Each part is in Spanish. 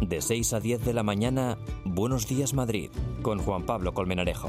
De 6 a 10 de la mañana, Buenos Días Madrid, con Juan Pablo Colmenarejo.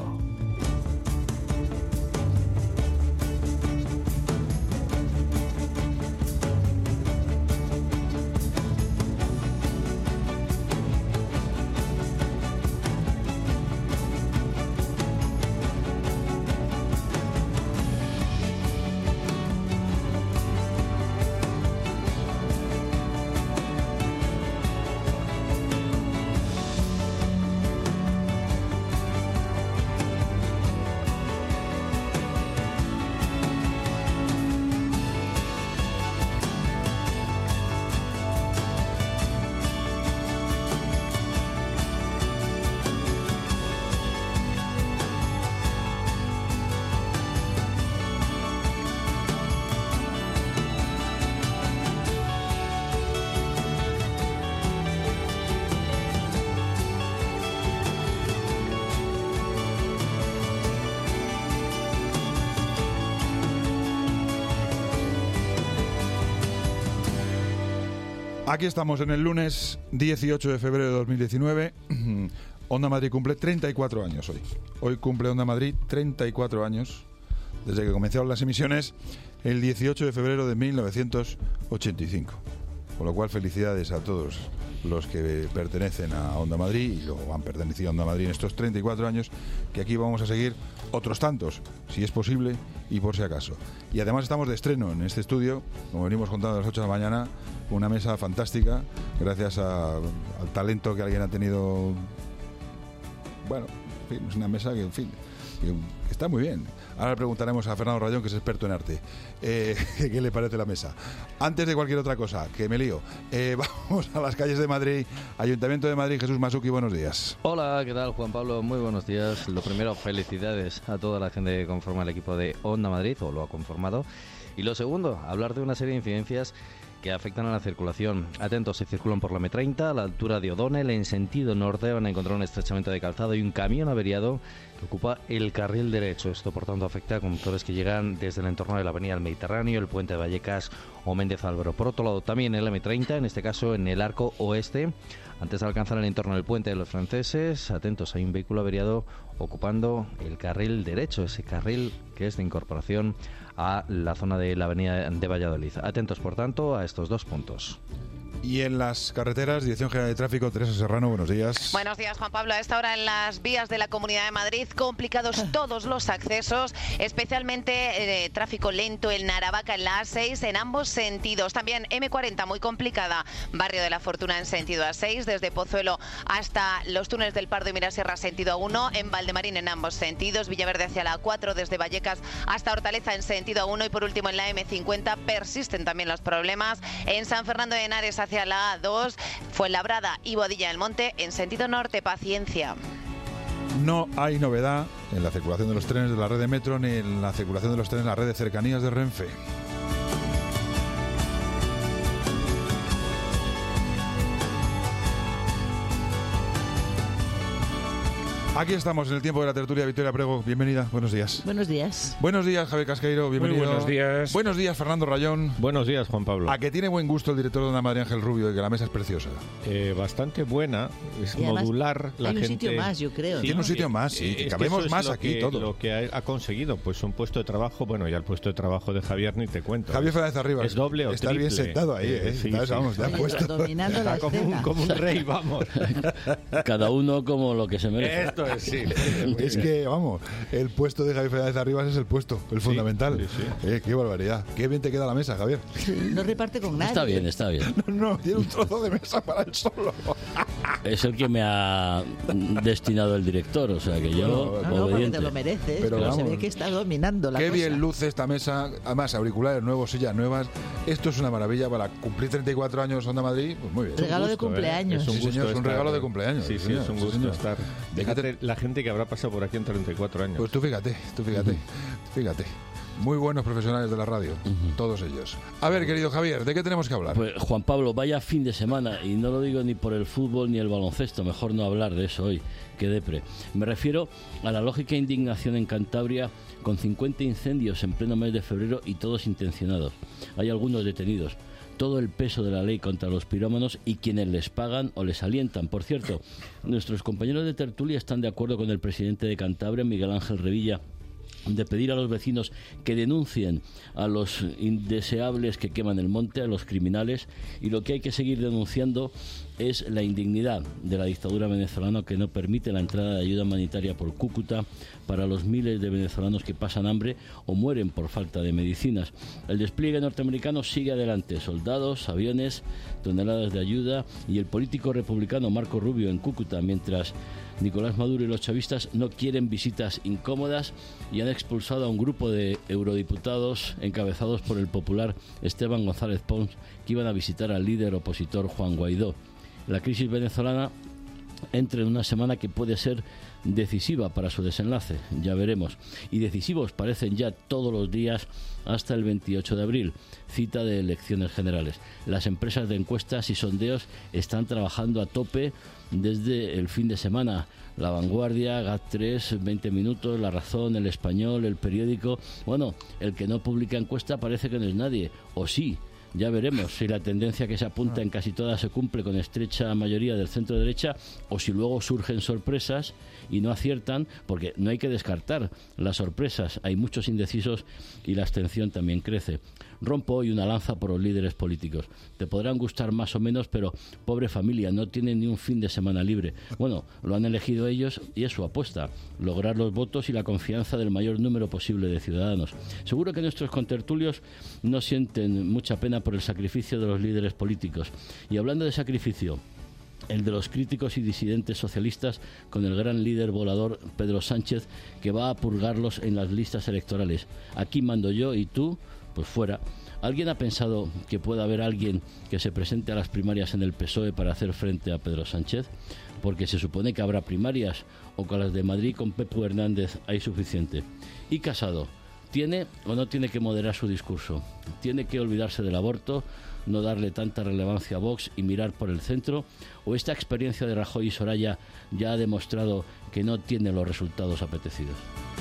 Aquí estamos en el lunes 18 de febrero de 2019. Onda Madrid cumple 34 años hoy. Hoy cumple Onda Madrid 34 años desde que comenzaron las emisiones el 18 de febrero de 1985. Con lo cual, felicidades a todos los que pertenecen a Onda Madrid y o han pertenecido a Onda Madrid en estos 34 años, que aquí vamos a seguir otros tantos, si es posible y por si acaso. Y además estamos de estreno en este estudio, como venimos contando a las 8 de la mañana, una mesa fantástica, gracias al talento que alguien ha tenido. Bueno, en fin, es una mesa que, en fin, que está muy bien. Ahora le preguntaremos a Fernando Rayón, que es experto en arte, qué le parece la mesa. Antes de cualquier otra cosa, que me lío, vamos a las calles de Madrid. Ayuntamiento de Madrid, Jesús Masuki, buenos días. Hola, ¿qué tal, Juan Pablo? Muy buenos días. Lo primero, felicidades a toda la gente que conforma el equipo de Onda Madrid, o lo ha conformado. Y lo segundo, hablar de una serie de incidencias que afectan a la circulación. Atentos, se circulan por la M30, a la altura de O'Donnell, en sentido norte van a encontrar un estrechamiento de calzado y un camión averiado que ocupa el carril derecho. Esto, por tanto, afecta a conductores que llegan desde el entorno de la avenida del Mediterráneo, el puente de Vallecas o Méndez Álvaro. Por otro lado, también en el M30, en este caso en el arco oeste, antes de alcanzar el entorno del puente de los franceses, atentos, hay un vehículo averiado ocupando el carril derecho, ese carril que es de incorporación a la zona de la avenida de Valladolid. Atentos, por tanto, a estos dos puntos. Y en las carreteras, Dirección General de Tráfico, Teresa Serrano, buenos días. Buenos días, Juan Pablo. A esta hora en las vías de la Comunidad de Madrid, complicados todos los accesos, especialmente tráfico lento en Aravaca, en la A6, en ambos sentidos. También M40 muy complicada, Barrio de la Fortuna en sentido A6, desde Pozuelo hasta los túneles del Pardo y Mirasierra sentido A1, en Valdemarín en ambos sentidos, Villaverde hacia la A4, desde Vallecas hasta Hortaleza en sentido A1 y por último en la M50 persisten también los problemas en San Fernando de Henares hacia la A2, Fuenlabrada y Boadilla del Monte en sentido norte. Paciencia. No hay novedad en la circulación de los trenes de la red de metro ni en la circulación de los trenes de la red de cercanías de Renfe. Aquí estamos en el tiempo de la tertulia. Victoria Prego, bienvenida, buenos días. Buenos días. Buenos días, Javier Casqueiro, bienvenido. Muy buenos días. Buenos días, Fernando Rayón. Buenos días, Juan Pablo. A que tiene buen gusto el director de Onda Madrid, Ángel Rubio, y que la mesa es preciosa. Bastante buena, es Y además, modular. La hay un gente... sitio más, yo creo. Tiene un sitio más, sí, que cabemos más aquí todo. Lo que ha conseguido, pues un puesto de trabajo, bueno, ya el puesto de trabajo de Javier ni te cuento. Javier Fernández Arribas. Es doble o Estás triple. bien sentado ahí, ¿eh? Sí, Estás, vamos, te has puesto. Dominando la Está escena. como un rey, vamos. Cada uno como lo que se merece. Esto es, sí. Es que, vamos, el puesto de Javier Fernández Arribas es el puesto, el fundamental. sí. Qué barbaridad. Qué bien te queda la mesa, Javier. No reparte con nadie. Está bien, está bien. No, tiene un trozo de mesa para él solo. Es el que me ha destinado el director, o sea que yo, No, porque obediente. te lo mereces, Pero pero se vamos, ve que está dominando la Qué cosa. bien luce esta mesa. Además, auriculares nuevos, sillas nuevas. Esto es una maravilla para cumplir 34 años Onda Madrid. Pues muy bien. Regalo de cumpleaños. Es un Sí, gusto señor, es un estar- regalo de cumpleaños. Sí, Sí, sí, es señor, un sí, gusto señor. estar. Fíjate la gente que habrá pasado por aquí en 34 años. Pues tú fíjate. Muy buenos profesionales de la radio, todos ellos. A ver, querido Javier, ¿de qué tenemos que hablar? Pues Juan Pablo, vaya fin de semana, y no lo digo ni por el fútbol ni el baloncesto, mejor no hablar de eso hoy, que depre. Me refiero a la lógica indignación en Cantabria con 50 incendios en pleno mes de febrero y todos intencionados. Hay algunos detenidos. Todo el peso de la ley contra los pirómanos y quienes les pagan o les alientan. Por cierto, nuestros compañeros de tertulia están de acuerdo con el presidente de Cantabria, Miguel Ángel Revilla, de pedir a los vecinos que denuncien a los indeseables que queman el monte, a los criminales, y lo que hay que seguir denunciando es la indignidad de la dictadura venezolana que no permite la entrada de ayuda humanitaria por Cúcuta para los miles de venezolanos que pasan hambre o mueren por falta de medicinas. El despliegue norteamericano sigue adelante, soldados, aviones, toneladas de ayuda, y el político republicano Marco Rubio en Cúcuta, mientras Nicolás Maduro y los chavistas no quieren visitas incómodas y han expulsado a un grupo de eurodiputados encabezados por el popular Esteban González Pons, que iban a visitar al líder opositor Juan Guaidó. La crisis venezolana entra en una semana que puede ser decisiva para su desenlace, ya veremos. Y decisivos parecen ya todos los días hasta el 28 de abril, cita de elecciones generales. Las empresas de encuestas y sondeos están trabajando a tope desde el fin de semana. La Vanguardia, GAT3, 20 Minutos, La Razón, El Español, El Periódico. Bueno, el que no publica encuesta parece que no es nadie, o sí. Ya veremos si la tendencia que se apunta en casi todas se cumple con estrecha mayoría del centro derecha, o si luego surgen sorpresas y no aciertan, porque no hay que descartar las sorpresas. Hay muchos indecisos y la abstención también crece. Rompo hoy una lanza por los líderes políticos. Te podrán gustar más o menos, pero pobre familia, no tienen ni un fin de semana libre. Bueno, lo han elegido ellos y es su apuesta, lograr los votos y la confianza del mayor número posible de ciudadanos. Seguro que nuestros contertulios no sienten mucha pena por el sacrificio de los líderes políticos. Y hablando de sacrificio, el de los críticos y disidentes socialistas con el gran líder volador Pedro Sánchez, que va a purgarlos en las listas electorales. Aquí mando yo y tú, pues fuera. ¿Alguien ha pensado que pueda haber alguien que se presente a las primarias en el PSOE para hacer frente a Pedro Sánchez? Porque se supone que habrá primarias, o con las de Madrid con Pepu Hernández hay suficiente. Y Casado, ¿tiene o no tiene que moderar su discurso? ¿Tiene que olvidarse del aborto, no darle tanta relevancia a Vox y mirar por el centro? ¿O esta experiencia de Rajoy y Soraya ya ha demostrado que no tiene los resultados apetecidos?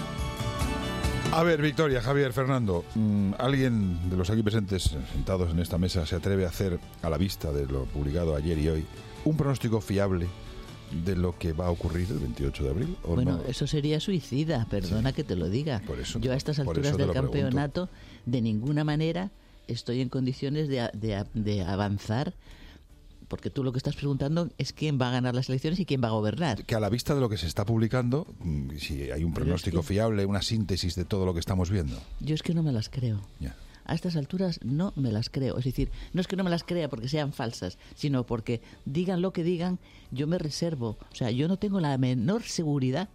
A ver, Victoria, Javier, Fernando, ¿alguien de los aquí presentes sentados en esta mesa se atreve a hacer, a la vista de lo publicado ayer y hoy, un pronóstico fiable de lo que va a ocurrir el 28 de abril? ¿O bueno, no? Eso sería suicida, perdona que te lo diga. Yo a estas alturas del campeonato de ninguna manera estoy en condiciones de avanzar, porque tú lo que estás preguntando es quién va a ganar las elecciones y quién va a gobernar. Que a la vista de lo que se está publicando, si hay un pronóstico fiable, una síntesis de todo lo que estamos viendo. Yo es que no me las creo. Ya. A estas alturas no me las creo. Es decir, no es que no me las crea porque sean falsas, sino porque digan lo que digan, yo me reservo. O sea, yo no tengo la menor seguridad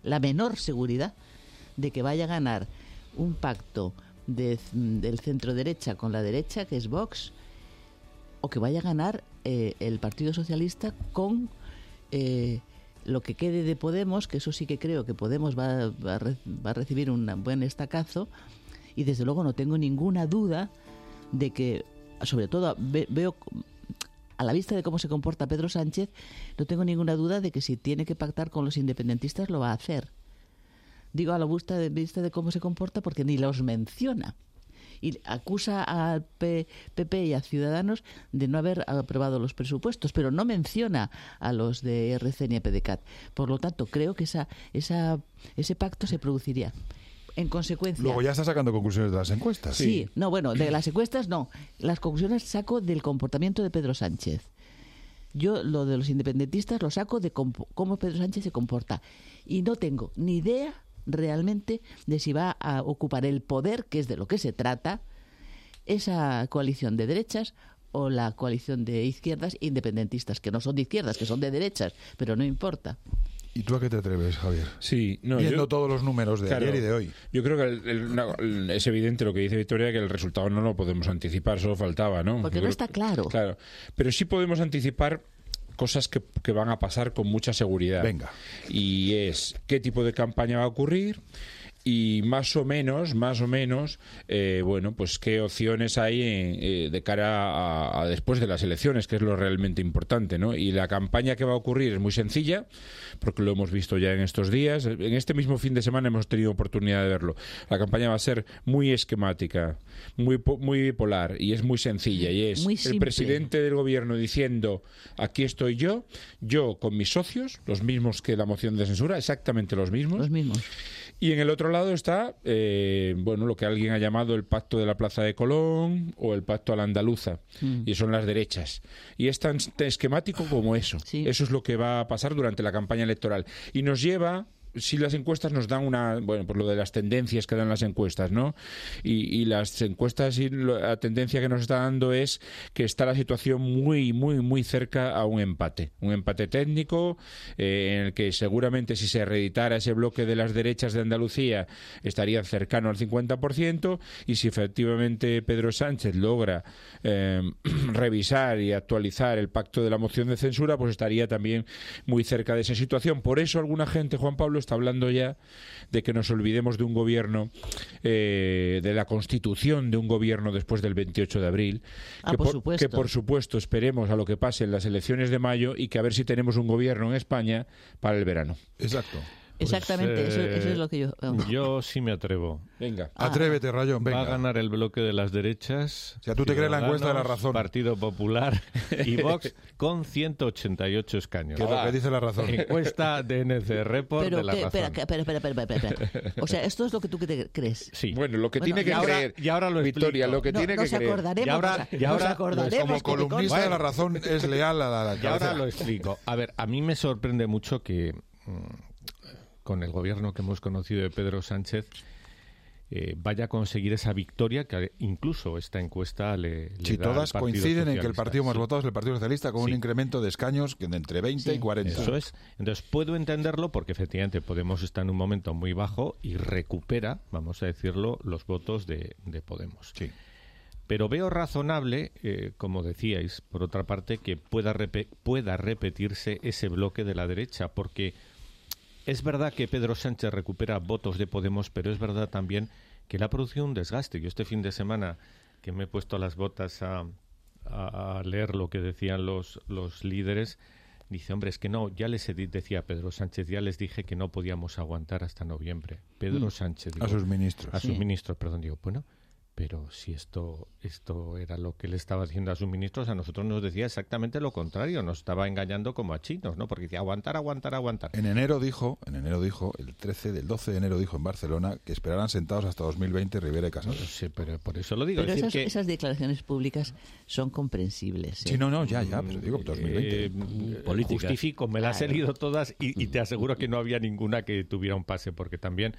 de que vaya a ganar un pacto del centro derecha con la derecha, que es Vox, o que vaya a ganar el Partido Socialista con lo que quede de Podemos, que eso sí que creo que Podemos va a recibir un buen estacazo. Y desde luego no tengo ninguna duda de que, sobre todo veo a la vista de cómo se comporta Pedro Sánchez, no tengo ninguna duda de que si tiene que pactar con los independentistas lo va a hacer. Digo a la vista de cómo se comporta porque ni los menciona. Y acusa al PP y a Ciudadanos de no haber aprobado los presupuestos, pero no menciona a los de RC ni a PDeCAT. Por lo tanto, creo que ese pacto se produciría. En consecuencia... Luego ya está sacando conclusiones de las encuestas. Sí, no, bueno, de las encuestas no. Las conclusiones saco del comportamiento de Pedro Sánchez. Yo lo de los independentistas lo saco de cómo Pedro Sánchez se comporta. Y no tengo ni idea realmente de si va a ocupar el poder, que es de lo que se trata, esa coalición de derechas o la coalición de izquierdas independentistas, que no son de izquierdas, que son de derechas, pero no importa. ¿Y tú a qué te atreves, Javier? Sí, no, viendo todos los números de ayer y de hoy. Yo creo que es evidente lo que dice Victoria, que el resultado no lo podemos anticipar, solo faltaba, ¿no? Porque no está claro. Claro, pero sí podemos anticipar cosas que van a pasar con mucha seguridad. Venga. Y es qué tipo de campaña va a ocurrir y más o menos, bueno, pues qué opciones hay de cara a después de las elecciones, que es lo realmente importante, ¿no? Y la campaña que va a ocurrir es muy sencilla, porque lo hemos visto ya en estos días. En este mismo fin de semana hemos tenido oportunidad de verlo. La campaña va a ser muy esquemática, muy bipolar, y es muy sencilla, y es el presidente del gobierno diciendo: aquí estoy yo con mis socios, los mismos que la moción de censura, exactamente los mismos. Y en el otro lado está, bueno, lo que alguien ha llamado el pacto de la Plaza de Colón o el pacto a la andaluza, y son las derechas. Y es tan esquemático como eso. Sí. Eso es lo que va a pasar durante la campaña electoral. Y nos lleva... Si las encuestas nos dan bueno, pues lo de las tendencias que dan las encuestas, ¿no? Y las encuestas y la tendencia que nos está dando es que está la situación muy cerca a un empate técnico, en el que seguramente si se reeditara ese bloque de las derechas de Andalucía estaría cercano al 50%, y si efectivamente Pedro Sánchez logra revisar y actualizar el pacto de la moción de censura, pues estaría también muy cerca de esa situación. Por eso alguna gente, Juan Pablo, está hablando ya de que nos olvidemos de un gobierno, de la constitución de un gobierno después del 28 de abril, que por supuesto esperemos a lo que pase en las elecciones de mayo, y que a ver si tenemos un gobierno en España para el verano. Exacto. Exactamente, eso es lo que yo... Yo sí me atrevo. Venga. Atrévete, Rayón, venga. Va a ganar el bloque de las derechas. O sea, tú te crees la encuesta de La Razón. Partido Popular y Vox con 188 escaños. ¿Qué es lo que dice La Razón? Encuesta de NC Report de La Razón. Espera. O sea, esto es lo que tú crees. Sí. Bueno, lo que tiene que creer. Y ahora lo explico. Victoria, lo que tiene que creer. Y ahora como columnista de La Razón es leal a la y ahora lo explico. A ver, a mí me sorprende mucho que... con el gobierno que hemos conocido de Pedro Sánchez, vaya a conseguir esa victoria que incluso esta encuesta le si da todas al Partido coinciden Socialista. en que el partido más votado es el Partido Socialista, con un incremento de escaños que de entre 20 y 40. Eso es. Entonces puedo entenderlo, porque efectivamente Podemos está en un momento muy bajo y recupera, vamos a decirlo, los votos de Podemos. Sí. Pero veo razonable, como decíais, por otra parte, que pueda repetirse ese bloque de la derecha, porque es verdad que Pedro Sánchez recupera votos de Podemos, pero es verdad también que le ha producido un desgaste. Yo este fin de semana, que me he puesto las botas a leer lo que decían los líderes, dice, hombre, es que no, ya decía Pedro Sánchez, ya les dije que no podíamos aguantar hasta noviembre. Pedro Sánchez. Digo, a sus ministros. A sus ministros, perdón, digo, bueno, pero si esto era lo que le estaba diciendo a sus ministros, a nosotros nos decía exactamente lo contrario, nos estaba engañando como a chinos, ¿no? Porque decía aguantar. En enero dijo, el 12 de enero dijo en Barcelona que esperaran sentados hasta 2020 Rivera y Casado. Sí, pero por eso lo digo. Pero esas declaraciones públicas son comprensibles. Sí, no, ya, pero digo 2020. Justifico, me las he leído todas y te aseguro que no había ninguna que tuviera un pase, porque también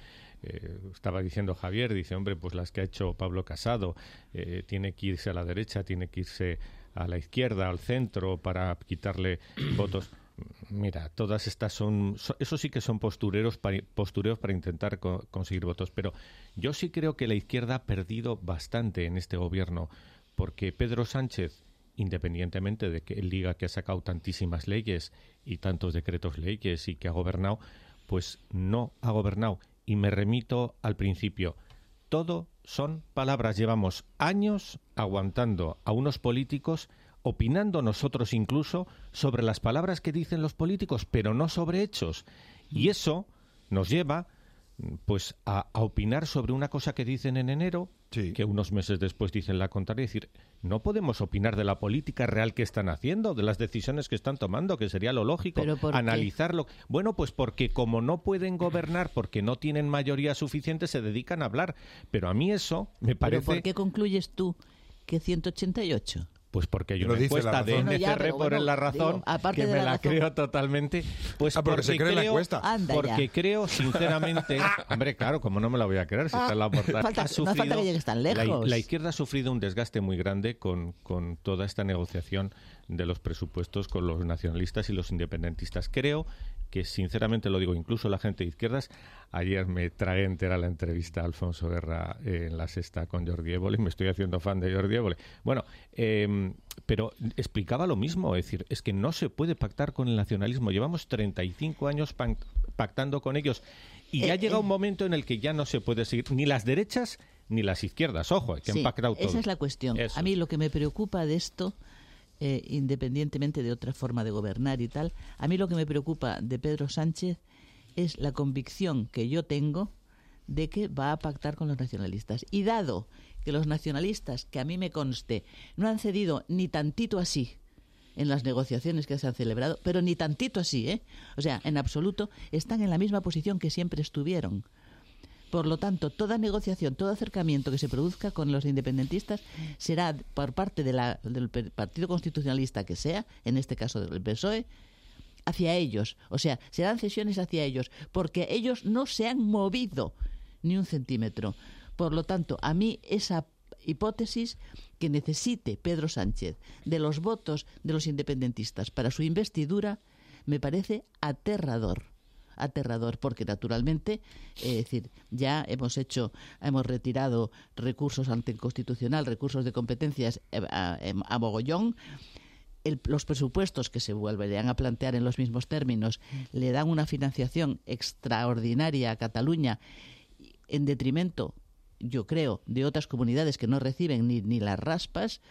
estaba diciendo Javier, dice, hombre, pues las que ha hecho Pablo Casado, tiene que irse a la derecha, tiene que irse a la izquierda, al centro, para quitarle votos. Mira, todas estas eso sí que son postureos para intentar conseguir votos, pero yo sí creo que la izquierda ha perdido bastante en este gobierno, porque Pedro Sánchez, independientemente de que él diga que ha sacado tantísimas leyes y tantos decretos leyes y que ha gobernado, pues no ha gobernado. Y me remito al principio. Todo son palabras. Llevamos años aguantando a unos políticos, opinando nosotros incluso sobre las palabras que dicen los políticos, pero no sobre hechos. Y eso nos lleva pues a opinar sobre una cosa que dicen en enero, sí, que unos meses después dicen la contraria. Es decir, no podemos opinar de la política real que están haciendo, de las decisiones que están tomando, que sería lo lógico, analizarlo. Bueno, pues porque como no pueden gobernar, porque no tienen mayoría suficiente, se dedican a hablar. Pero a mí eso me parece... ¿Pero por qué concluyes tú que 188? Pues porque hay una encuesta de NC Report en La Razón, que me la creo totalmente. Pues porque se cree la encuesta. Porque creo, sinceramente... Hombre, claro, como no me la voy a creer, si está en la portada. No falta que llegues tan lejos. La izquierda ha sufrido un desgaste muy grande con toda esta negociación de los presupuestos con los nacionalistas y los independentistas. Creo que, sinceramente lo digo, incluso la gente de izquierdas, ayer me tragué entera la entrevista a Alfonso Guerra en La Sexta con Jordi Évole, me estoy haciendo fan de Jordi Évole. Bueno, pero explicaba lo mismo, es decir, es que no se puede pactar con el nacionalismo. Llevamos 35 años pactando con ellos Y ya llega un momento en el que ya no se puede seguir ni las derechas ni las izquierdas. Ojo, que han pactado todo. Esa es la cuestión. Eso. A mí lo que me preocupa de esto, independientemente de otra forma de gobernar y tal, a mí lo que me preocupa de Pedro Sánchez es la convicción que yo tengo de que va a pactar con los nacionalistas. Y dado que los nacionalistas, que a mí me conste, no han cedido ni tantito así en las negociaciones que se han celebrado, pero ni tantito así, o sea, en absoluto, están en la misma posición que siempre estuvieron. Por lo tanto, toda negociación, todo acercamiento que se produzca con los independentistas será por parte del Partido Constitucionalista que sea, en este caso del PSOE, hacia ellos. O sea, serán cesiones hacia ellos, porque ellos no se han movido ni un centímetro. Por lo tanto, a mí esa hipótesis que necesite Pedro Sánchez de los votos de los independentistas para su investidura me parece aterrador, porque naturalmente, es decir, ya hemos retirado recursos ante el Constitucional, recursos de competencias a mogollón. Los presupuestos que se volverían a plantear en los mismos términos le dan una financiación extraordinaria a Cataluña en detrimento, yo creo, de otras comunidades que no reciben ni las raspas.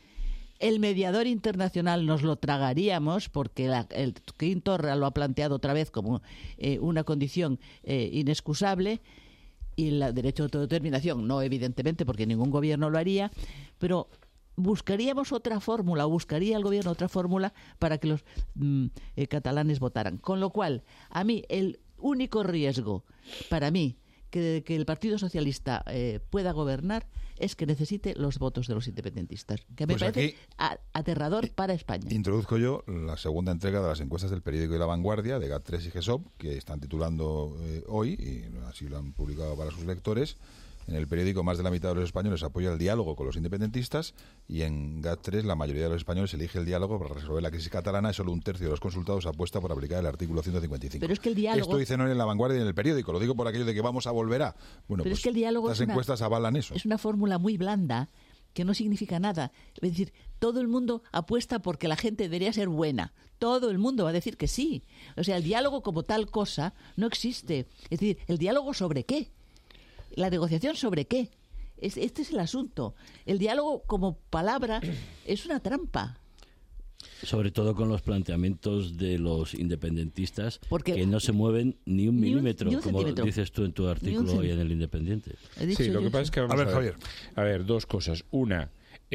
El mediador internacional nos lo tragaríamos porque el Quim Torra lo ha planteado otra vez como una condición inexcusable, y el derecho de autodeterminación no, evidentemente, porque ningún gobierno lo haría, pero buscaríamos otra fórmula, o buscaría el gobierno otra fórmula para que los catalanes votaran. Con lo cual, a mí el único riesgo para mí que el Partido Socialista pueda gobernar es que necesite los votos de los independentistas, que me parece aterrador para España. Introduzco yo la segunda entrega de las encuestas del periódico de La Vanguardia, de GAT3 y GESOP, que están titulando hoy, y así lo han publicado para sus lectores. En el periódico, más de la mitad de los españoles apoya el diálogo con los independentistas, y en GAT3 la mayoría de los españoles elige el diálogo para resolver la crisis catalana, y solo un tercio de los consultados apuesta por aplicar el artículo 155. Pero es que el diálogo... Esto dicen hoy en La Vanguardia y en el periódico, lo digo por aquello de que vamos a volver a... Bueno, pero pues es que el diálogo estas encuestas avalan eso. Es una fórmula muy blanda que no significa nada. Es decir, todo el mundo apuesta porque la gente debería ser buena. Todo el mundo va a decir que sí. O sea, el diálogo como tal cosa no existe. Es decir, ¿el diálogo sobre qué? ¿La negociación sobre qué? Este es el asunto. El diálogo como palabra es una trampa. Sobre todo con los planteamientos de los independentistas, porque que no se mueven ni un milímetro, como centímetro. Dices tú en tu artículo hoy en El Independiente. Sí, lo que pasa es que vamos Javier. A ver, dos cosas. Una,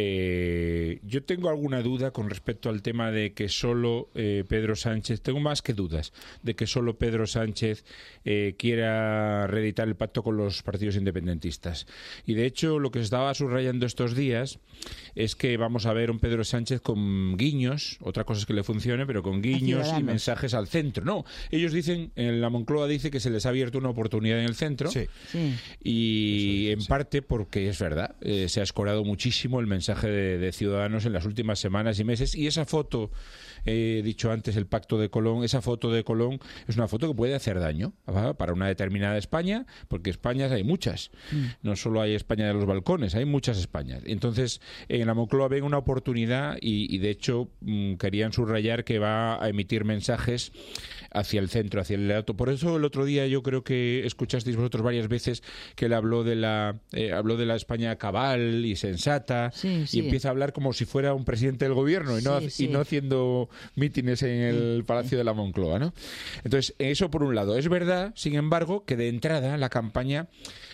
yo tengo alguna duda con respecto al tema de que solo Pedro Sánchez, tengo más que dudas, de que solo Pedro Sánchez quiera reeditar el pacto con los partidos independentistas. Y de hecho, lo que se estaba subrayando estos días es que vamos a ver un Pedro Sánchez con guiños, otra cosa es que le funcione, pero con guiños y mensajes al centro. No, ellos dicen, en la Moncloa dice que se les ha abierto una oportunidad en el centro, y en parte porque es verdad, se ha escorado muchísimo el mensaje de Ciudadanos en las últimas semanas y meses, y esa foto, he dicho antes el pacto de Colón, esa foto de Colón es una foto que puede hacer daño para una determinada España, porque Españas hay muchas, no solo hay España de los balcones, hay muchas Españas. Entonces, en la Moncloa ven una oportunidad y de hecho querían subrayar que va a emitir mensajes hacia el centro, hacia el alto. Por eso el otro día yo creo que escuchasteis vosotros varias veces que él habló de la España cabal y sensata, y empieza a hablar como si fuera un presidente del gobierno y no haciendo mítines en el Palacio de la Moncloa, ¿no? Entonces, eso por un lado. Es verdad, sin embargo, que de entrada la campaña,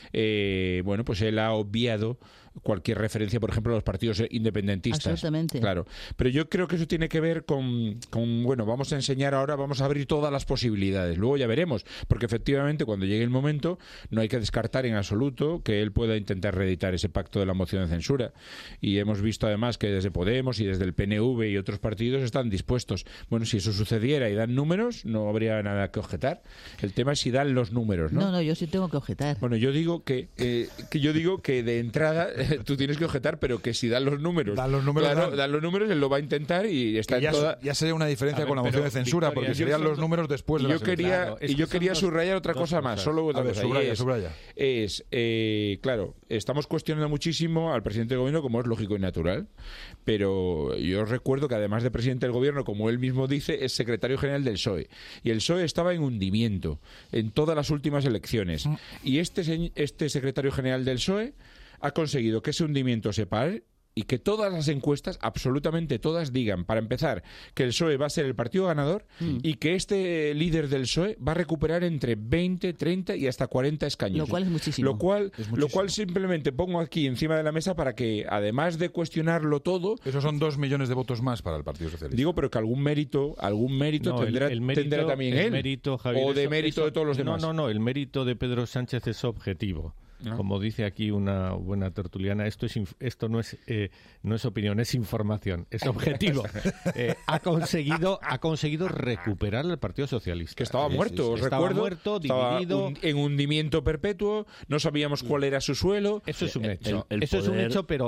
pues él ha obviado cualquier referencia, por ejemplo, a los partidos independentistas. Absolutamente. Claro. Pero yo creo que eso tiene que ver con vamos a enseñar ahora, vamos a abrir todas las posibilidades. Luego ya veremos, porque efectivamente cuando llegue el momento no hay que descartar en absoluto que él pueda intentar reeditar ese pacto de la moción de censura. Y hemos visto además que desde Podemos y desde el PNV y otros partidos están dispuestos. Bueno, si eso sucediera y dan números, no habría nada que objetar. El tema es si dan los números, ¿no? No, yo sí tengo que objetar. Bueno, yo digo que de entrada tú tienes que objetar, pero que si dan los números, dan los números, él lo va a intentar y está en toda... Ya sería una diferencia con la moción de censura, Victoria, porque serían los números después de la selección. Y yo quería subrayar otra cosa más, solo otra cosa. Subraya. Claro, estamos cuestionando muchísimo al presidente del gobierno, como es lógico y natural, pero yo recuerdo que además de presidente del gobierno, como él mismo dice, es secretario general del PSOE. Y el PSOE estaba en hundimiento en todas las últimas elecciones. Y este secretario general del PSOE ha conseguido que ese hundimiento se pare y que todas las encuestas, absolutamente todas, digan, para empezar, que el PSOE va a ser el partido ganador y que este líder del PSOE va a recuperar entre 20, 30 y hasta 40 escaños. Lo cual es muchísimo. Lo cual simplemente pongo aquí encima de la mesa para que, además de cuestionarlo todo... Esos son 2 millones de votos más para el Partido Socialista. Digo, pero que algún mérito tendrá también él. Mérito, Javier, o de mérito de todos los demás. No, el mérito de Pedro Sánchez es objetivo. Como dice aquí una buena tertuliana, esto no es opinión, es información, es objetivo. Ha conseguido recuperar el Partido Socialista. Que estaba muerto, os estaba recuerdo. Muerto, dividido. Estaba en hundimiento perpetuo, no sabíamos cuál era su suelo. Eso es un hecho. Es un hecho, pero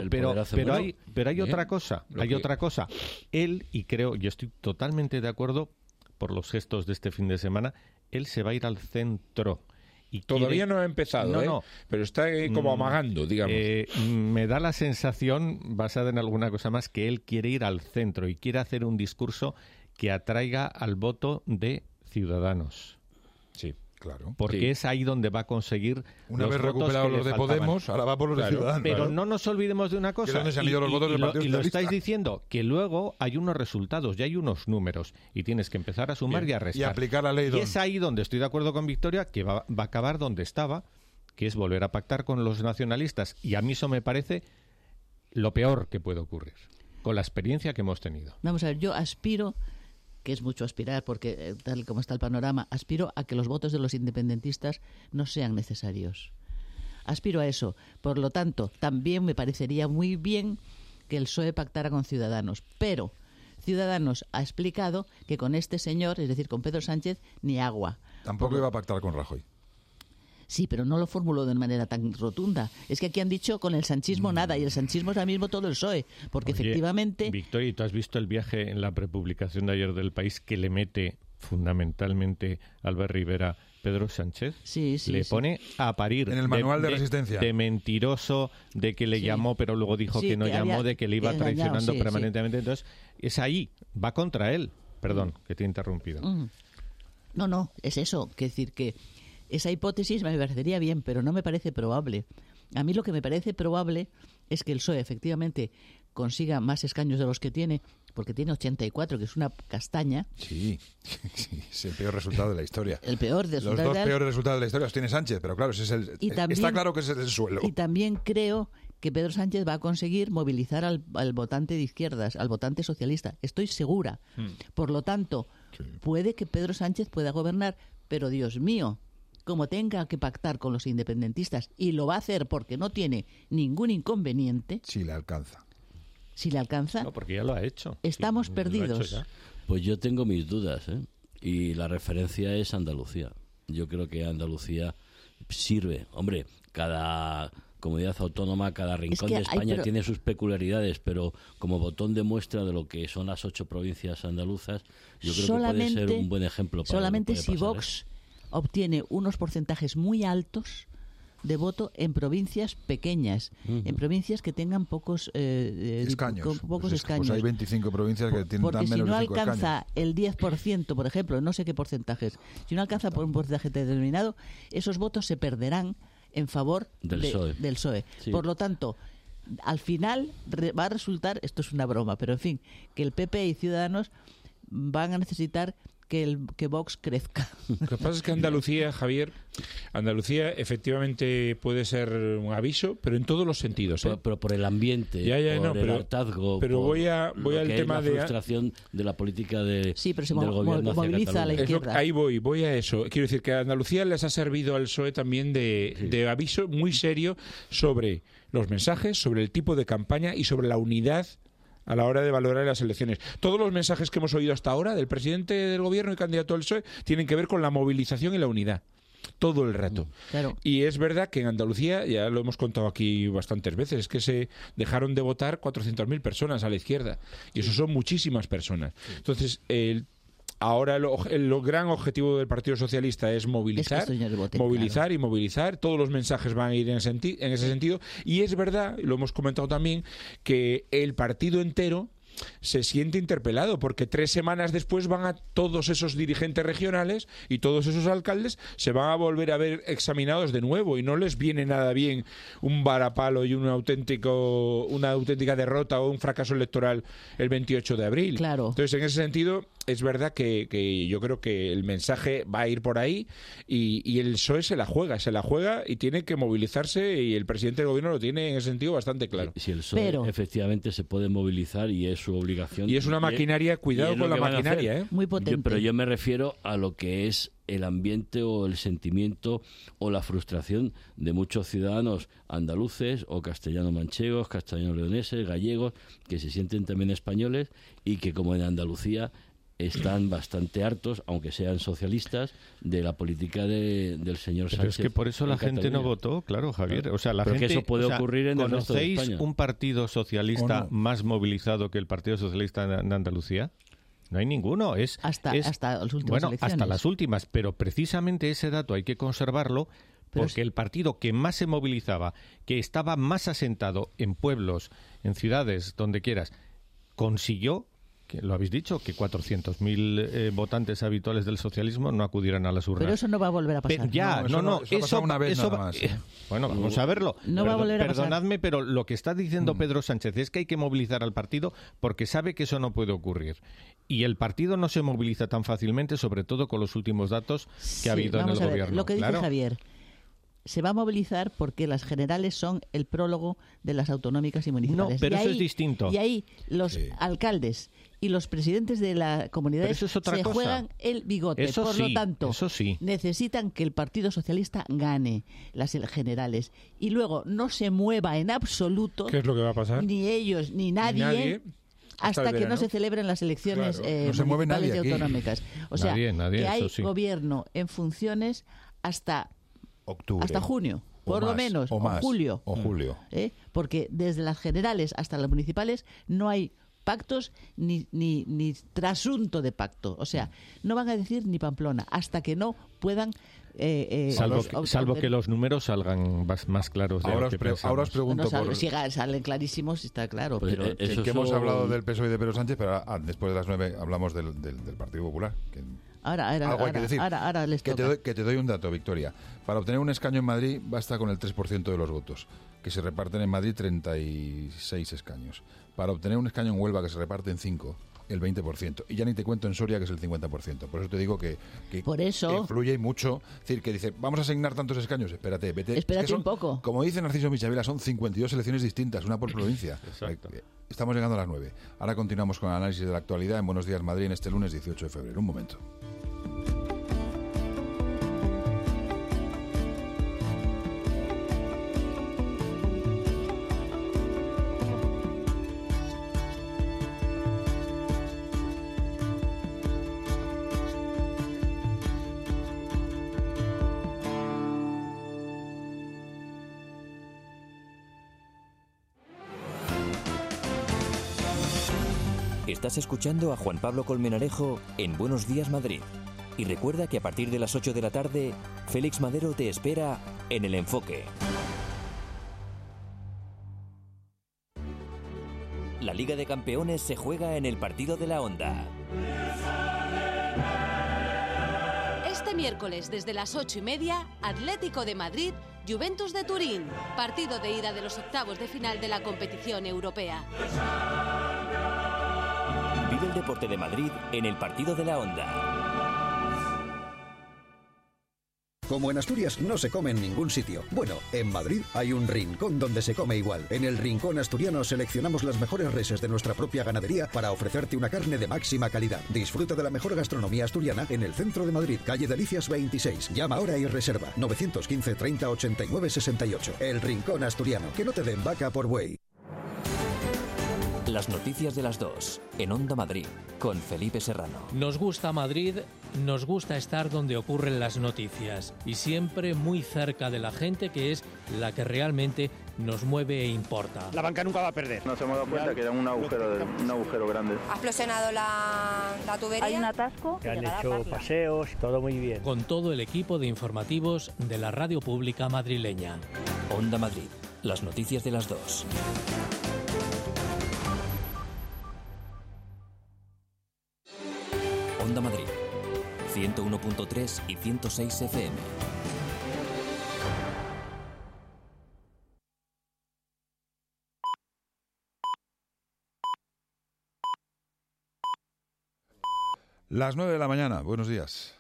hay otra cosa. Otra cosa. Él, y creo, y estoy totalmente de acuerdo por los gestos de este fin de semana, él se va a ir al centro. Y todavía no ha empezado, pero está como amagando, digamos. Me da la sensación, basada en alguna cosa más, que él quiere ir al centro y quiere hacer un discurso que atraiga al voto de Ciudadanos. Sí. Claro. Porque es ahí donde va a conseguir una vez recuperados los de Podemos, ahora va por los de Ciudadanos. Pero no nos olvidemos de una cosa. ¿Dónde se han ido los votos del Partido Socialista? Y lo estáis diciendo, que luego hay unos resultados y hay unos números y tienes que empezar a sumar y a restar. Y aplicar la ley. Y es ahí donde estoy de acuerdo con Victoria, que va a acabar donde estaba, que es volver a pactar con los nacionalistas. Y a mí eso me parece lo peor que puede ocurrir, con la experiencia que hemos tenido. Vamos a ver, yo aspiro... que es mucho aspirar, porque tal como está el panorama, aspiro a que los votos de los independentistas no sean necesarios. Aspiro a eso. Por lo tanto, también me parecería muy bien que el PSOE pactara con Ciudadanos. Pero Ciudadanos ha explicado que con este señor, es decir, con Pedro Sánchez, ni agua. Tampoco iba a pactar con Rajoy. Sí, pero no lo formuló de manera tan rotunda. Es que aquí han dicho con el sanchismo nada, y el sanchismo es ahora mismo todo el PSOE, porque efectivamente... Victoria, ¿y tú has visto el viaje en la prepublicación de ayer del País que le mete fundamentalmente Albert Rivera Pedro Sánchez? Sí, le pone a parir. En el manual de resistencia. De mentiroso, de que le llamó, pero luego dijo que no llamó, de que le iba traicionando permanentemente. Entonces, es ahí, va contra él. Perdón, que te he interrumpido. No, es eso, que decir que esa hipótesis me parecería bien, pero no me parece probable. A mí lo que me parece probable es que el PSOE efectivamente consiga más escaños de los que tiene, porque tiene 84, que es una castaña. Sí, es el peor resultado de la historia. El peor de los dos peores resultados de la historia los tiene Sánchez, pero claro, ese es está claro que ese es el suelo. Y también creo que Pedro Sánchez va a conseguir movilizar al votante de izquierdas, al votante socialista. Estoy segura. Por lo tanto, puede que Pedro Sánchez pueda gobernar, pero Dios mío, como tenga que pactar con los independentistas, y lo va a hacer porque no tiene ningún inconveniente. Si le alcanza. Si le alcanza. No, porque ya lo ha hecho. Estamos perdidos. Pues yo tengo mis dudas, y la referencia es Andalucía. Yo creo que Andalucía sirve. Hombre, cada comunidad autónoma, cada rincón de España tiene sus peculiaridades, pero como botón de muestra de lo que son las 8 provincias andaluzas, yo creo que puede ser un buen ejemplo para solamente si Vox obtiene unos porcentajes muy altos de voto en provincias pequeñas, en provincias que tengan pocos escaños. Pues hay 25 provincias que tienen porque menos si no de 5 alcanza escaños. el 10%, por ejemplo, no sé qué porcentajes, si no alcanza por un porcentaje determinado, esos votos se perderán en favor del PSOE. Sí. Por lo tanto, al final va a resultar, esto es una broma, pero en fin, que el PP y Ciudadanos van a necesitar que Vox crezca. Lo que pasa es que Andalucía, Javier, efectivamente puede ser un aviso, pero en todos los sentidos. Pero por el ambiente, por el hartazgo, pero voy al tema de la frustración de la política del gobierno moviliza a la izquierda. Ahí voy a eso. Quiero decir que a Andalucía les ha servido al PSOE también de aviso muy serio sobre los mensajes, sobre el tipo de campaña y sobre la unidad a la hora de valorar las elecciones. Todos los mensajes que hemos oído hasta ahora del presidente del gobierno y candidato del PSOE tienen que ver con la movilización y la unidad. todo el rato. Claro. Y es verdad que en Andalucía, ya lo hemos contado aquí bastantes veces, es que se dejaron de votar 400.000 personas a la izquierda. Y eso son muchísimas personas. Entonces, ahora el gran objetivo del Partido Socialista es movilizar, claro. y movilizar. Todos los mensajes van a ir en ese sentido. Y es verdad, lo hemos comentado también, que el partido entero se siente interpelado, porque 3 semanas después van a todos esos dirigentes regionales y todos esos alcaldes se van a volver a ver examinados de nuevo, y no les viene nada bien un varapalo y una auténtica derrota o un fracaso electoral el 28 de abril. Claro. Entonces, en ese sentido, es verdad que yo creo que el mensaje va a ir por ahí, y el PSOE se la juega y tiene que movilizarse, y el presidente del gobierno lo tiene en ese sentido bastante claro. Si el PSOE efectivamente se puede movilizar, y es su obligación. Y es una maquinaria, cuidado con la maquinaria, muy potente. Pero yo me refiero a lo que es el ambiente o el sentimiento o la frustración de muchos ciudadanos andaluces o castellano-manchegos, castellano-leoneses, gallegos, que se sienten también españoles y que, como en Andalucía, están bastante hartos, aunque sean socialistas, de la política del señor Sánchez. Pero es que por eso la gente no votó, claro, Javier. O sea, la pero gente, que eso puede ocurrir en el resto de ¿conocéis España? un partido socialista más movilizado que el Partido Socialista de Andalucía? No hay ninguno. Hasta las últimas elecciones. Hasta las últimas. Pero precisamente ese dato hay que conservarlo, porque el partido que más se movilizaba, que estaba más asentado en pueblos, en ciudades, donde quieras, consiguió, que lo habéis dicho, que 400.000 votantes habituales del socialismo no acudieran a las urnas. Pero eso no va a volver a pasar. Eso una vez nada más. Bueno, vamos a verlo. No va a volver a pasar. Perdonadme, pero lo que está diciendo Pedro Sánchez es que hay que movilizar al partido, porque sabe que eso no puede ocurrir. Y el partido no se moviliza tan fácilmente, sobre todo con los últimos datos que ha habido en el gobierno. Lo que dice Javier, se va a movilizar porque las generales son el prólogo de las autonómicas y municipales. No, pero eso es distinto. Y ahí los alcaldes y los presidentes de las comunidades se juegan el bigote. Por lo tanto, necesitan que el Partido Socialista gane las generales. Y luego no se mueva en absoluto. ¿Qué es lo que va a pasar? Ni ellos, ni nadie hasta que no se celebren las elecciones municipales y autonómicas. O sea, nadie, que hay gobierno en funciones hasta octubre, hasta junio, por lo menos, o julio. Porque desde las generales hasta las municipales no hay pactos ni trasunto de pacto. O sea, no van a decir ni Pamplona hasta que no puedan... salvo que los números salgan más claros de lo que pensamos. Ahora os pregunto... Si salen clarísimos, está claro. Pues pero que hemos hablado del PSOE y de Pedro Sánchez, pero después de las 9 hablamos del Partido Popular. Ahora les toca. Que te doy un dato, Victoria. Para obtener un escaño en Madrid basta con el 3% de los votos, que se reparten en Madrid 36 escaños. Para obtener un escaño en Huelva, que se reparte en 5, el 20%. Y ya ni te cuento en Soria, que es el 50%. Por eso te digo que influye mucho. Es decir, que dice, vamos a asignar tantos escaños. Espérate un poco. Como dice Narciso Michavila, son 52 elecciones distintas, una por provincia. Exacto. Estamos llegando a las 9. Ahora continuamos con el análisis de la actualidad en Buenos Días Madrid en este lunes 18 de febrero. Un momento. Estás escuchando a Juan Pablo Colmenarejo en Buenos Días Madrid. Y recuerda que a partir de las 8 de la tarde, Félix Madero te espera en El Enfoque. La Liga de Campeones se juega en el partido de la Onda. Este miércoles desde las 8:30, Atlético de Madrid, Juventus de Turín. Partido de ida de los octavos de final de la competición europea. Vive el deporte de Madrid en el partido de la Onda. Como en Asturias no se come en ningún sitio. Bueno, en Madrid hay un rincón donde se come igual. En el Rincón Asturiano seleccionamos las mejores reses de nuestra propia ganadería para ofrecerte una carne de máxima calidad. Disfruta de la mejor gastronomía asturiana en el centro de Madrid, calle Delicias 26. Llama ahora y reserva 915 30 89 68. El Rincón Asturiano. Que no te den vaca por buey. Las noticias de las 2 en Onda Madrid con Felipe Serrano. Nos gusta Madrid, nos gusta estar donde ocurren las noticias y siempre muy cerca de la gente, que es la que realmente nos mueve e importa. La banca nunca va a perder. Nos hemos dado cuenta que era un agujero grande. Ha explosionado la tubería. Hay un atasco. Se han hecho paseos, todo muy bien. Con todo el equipo de informativos de la radio pública madrileña. Onda Madrid, las noticias de las 2. Onda Madrid, 101.3 y 106 FM. Las 9 de la mañana, buenos días.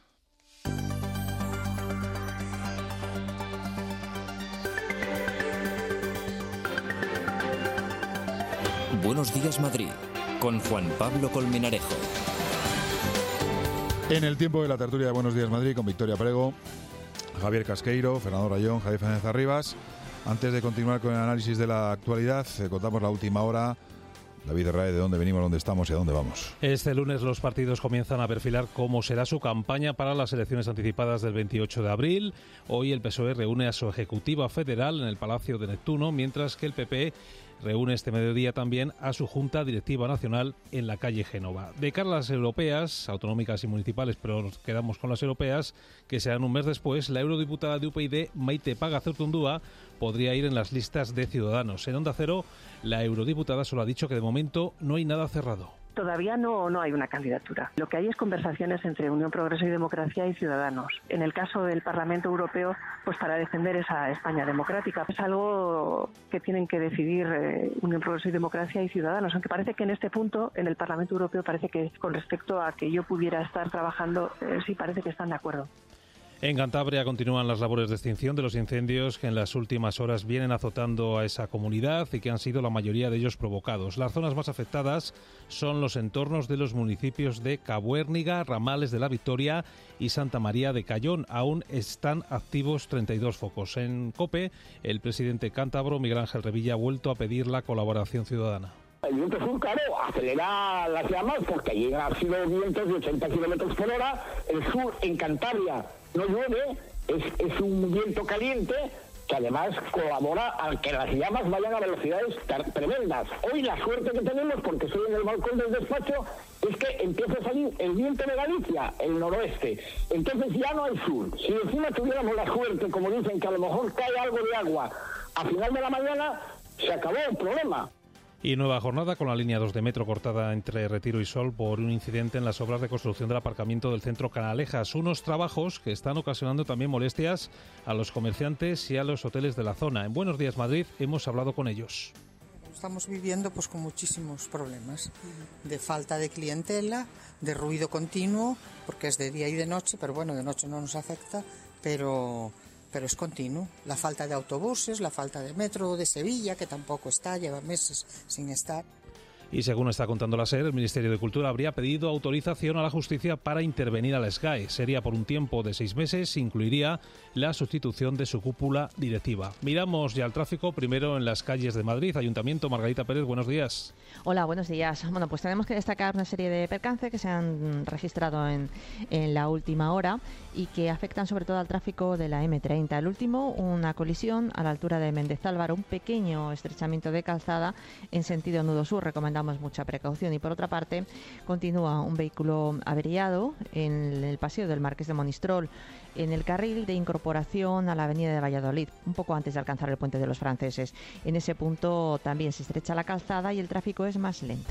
Buenos días Madrid, con Juan Pablo Colmenarejo. En el tiempo de la tertulia de Buenos días Madrid con Victoria Prego, Javier Casqueiro, Fernando Rayón, Javier Fernández Arribas. Antes de continuar con el análisis de la actualidad, contamos la última hora. David Herrera, de dónde venimos, dónde estamos y a dónde vamos. Este lunes los partidos comienzan a perfilar cómo será su campaña para las elecciones anticipadas del 28 de abril. Hoy el PSOE reúne a su ejecutiva federal en el Palacio de Neptuno, mientras que el PP reúne este mediodía también a su Junta Directiva Nacional en la calle Génova. De cara a las europeas, autonómicas y municipales, pero nos quedamos con las europeas, que serán un mes después, la eurodiputada de UPyD, Maite Pagazaurtundúa, podría ir en las listas de Ciudadanos. En Onda Cero, la eurodiputada solo ha dicho que de momento no hay nada cerrado. Todavía no hay una candidatura. Lo que hay es conversaciones entre Unión Progreso y Democracia y Ciudadanos. En el caso del Parlamento Europeo, pues para defender esa España democrática. Es algo que tienen que decidir Unión Progreso y Democracia y Ciudadanos. Aunque parece que en este punto, en el Parlamento Europeo, parece que con respecto a que yo pudiera estar trabajando, sí parece que están de acuerdo. En Cantabria continúan las labores de extinción de los incendios que en las últimas horas vienen azotando a esa comunidad y que han sido la mayoría de ellos provocados. Las zonas más afectadas son los entornos de los municipios de Cabuérniga, Ramales de la Victoria y Santa María de Cayón. Aún están activos 32 focos. En COPE, el presidente cántabro, Miguel Ángel Revilla, ha vuelto a pedir la colaboración ciudadana. El viento sur, claro, acelera las llamas porque allí han sido vientos de 80 kilómetros por hora. El sur, en Cantabria, no llueve, es un viento caliente que además colabora a que las llamas vayan a velocidades tremendas. Hoy la suerte que tenemos, porque estoy en el balcón del despacho, es que empieza a salir el viento de Galicia, el noroeste. Entonces ya no hay sur. Si encima tuviéramos la suerte, como dicen, que a lo mejor cae algo de agua a final de la mañana, se acabó el problema. Y nueva jornada con la línea 2 de metro cortada entre Retiro y Sol por un incidente en las obras de construcción del aparcamiento del centro Canalejas. Unos trabajos que están ocasionando también molestias a los comerciantes y a los hoteles de la zona. En Buenos Días Madrid hemos hablado con ellos. Estamos viviendo pues con muchísimos problemas de falta de clientela, de ruido continuo, porque es de día y de noche, pero bueno, de noche no nos afecta, pero es continuo. La falta de autobuses, la falta de metro de Sevilla, que tampoco está, lleva meses sin estar. Y según está contando la SER, el Ministerio de Cultura habría pedido autorización a la justicia para intervenir a la SGAE. Sería por un tiempo de 6 meses, incluiría la sustitución de su cúpula directiva. Miramos ya el tráfico, primero en las calles de Madrid. Ayuntamiento, Margarita Pérez, buenos días. Hola, buenos días. Bueno, pues tenemos que destacar una serie de percances que se han registrado en la última hora y que afectan sobre todo al tráfico de la M30. El último, una colisión a la altura de Méndez Álvaro, un pequeño estrechamiento de calzada en sentido nudo sur. Recomendamos mucha precaución. Y por otra parte, continúa un vehículo averiado en el paseo del Marqués de Monistrol, en el carril de incorporación a la avenida de Valladolid, un poco antes de alcanzar el puente de los Franceses. En ese punto también se estrecha la calzada y el tráfico es más lento.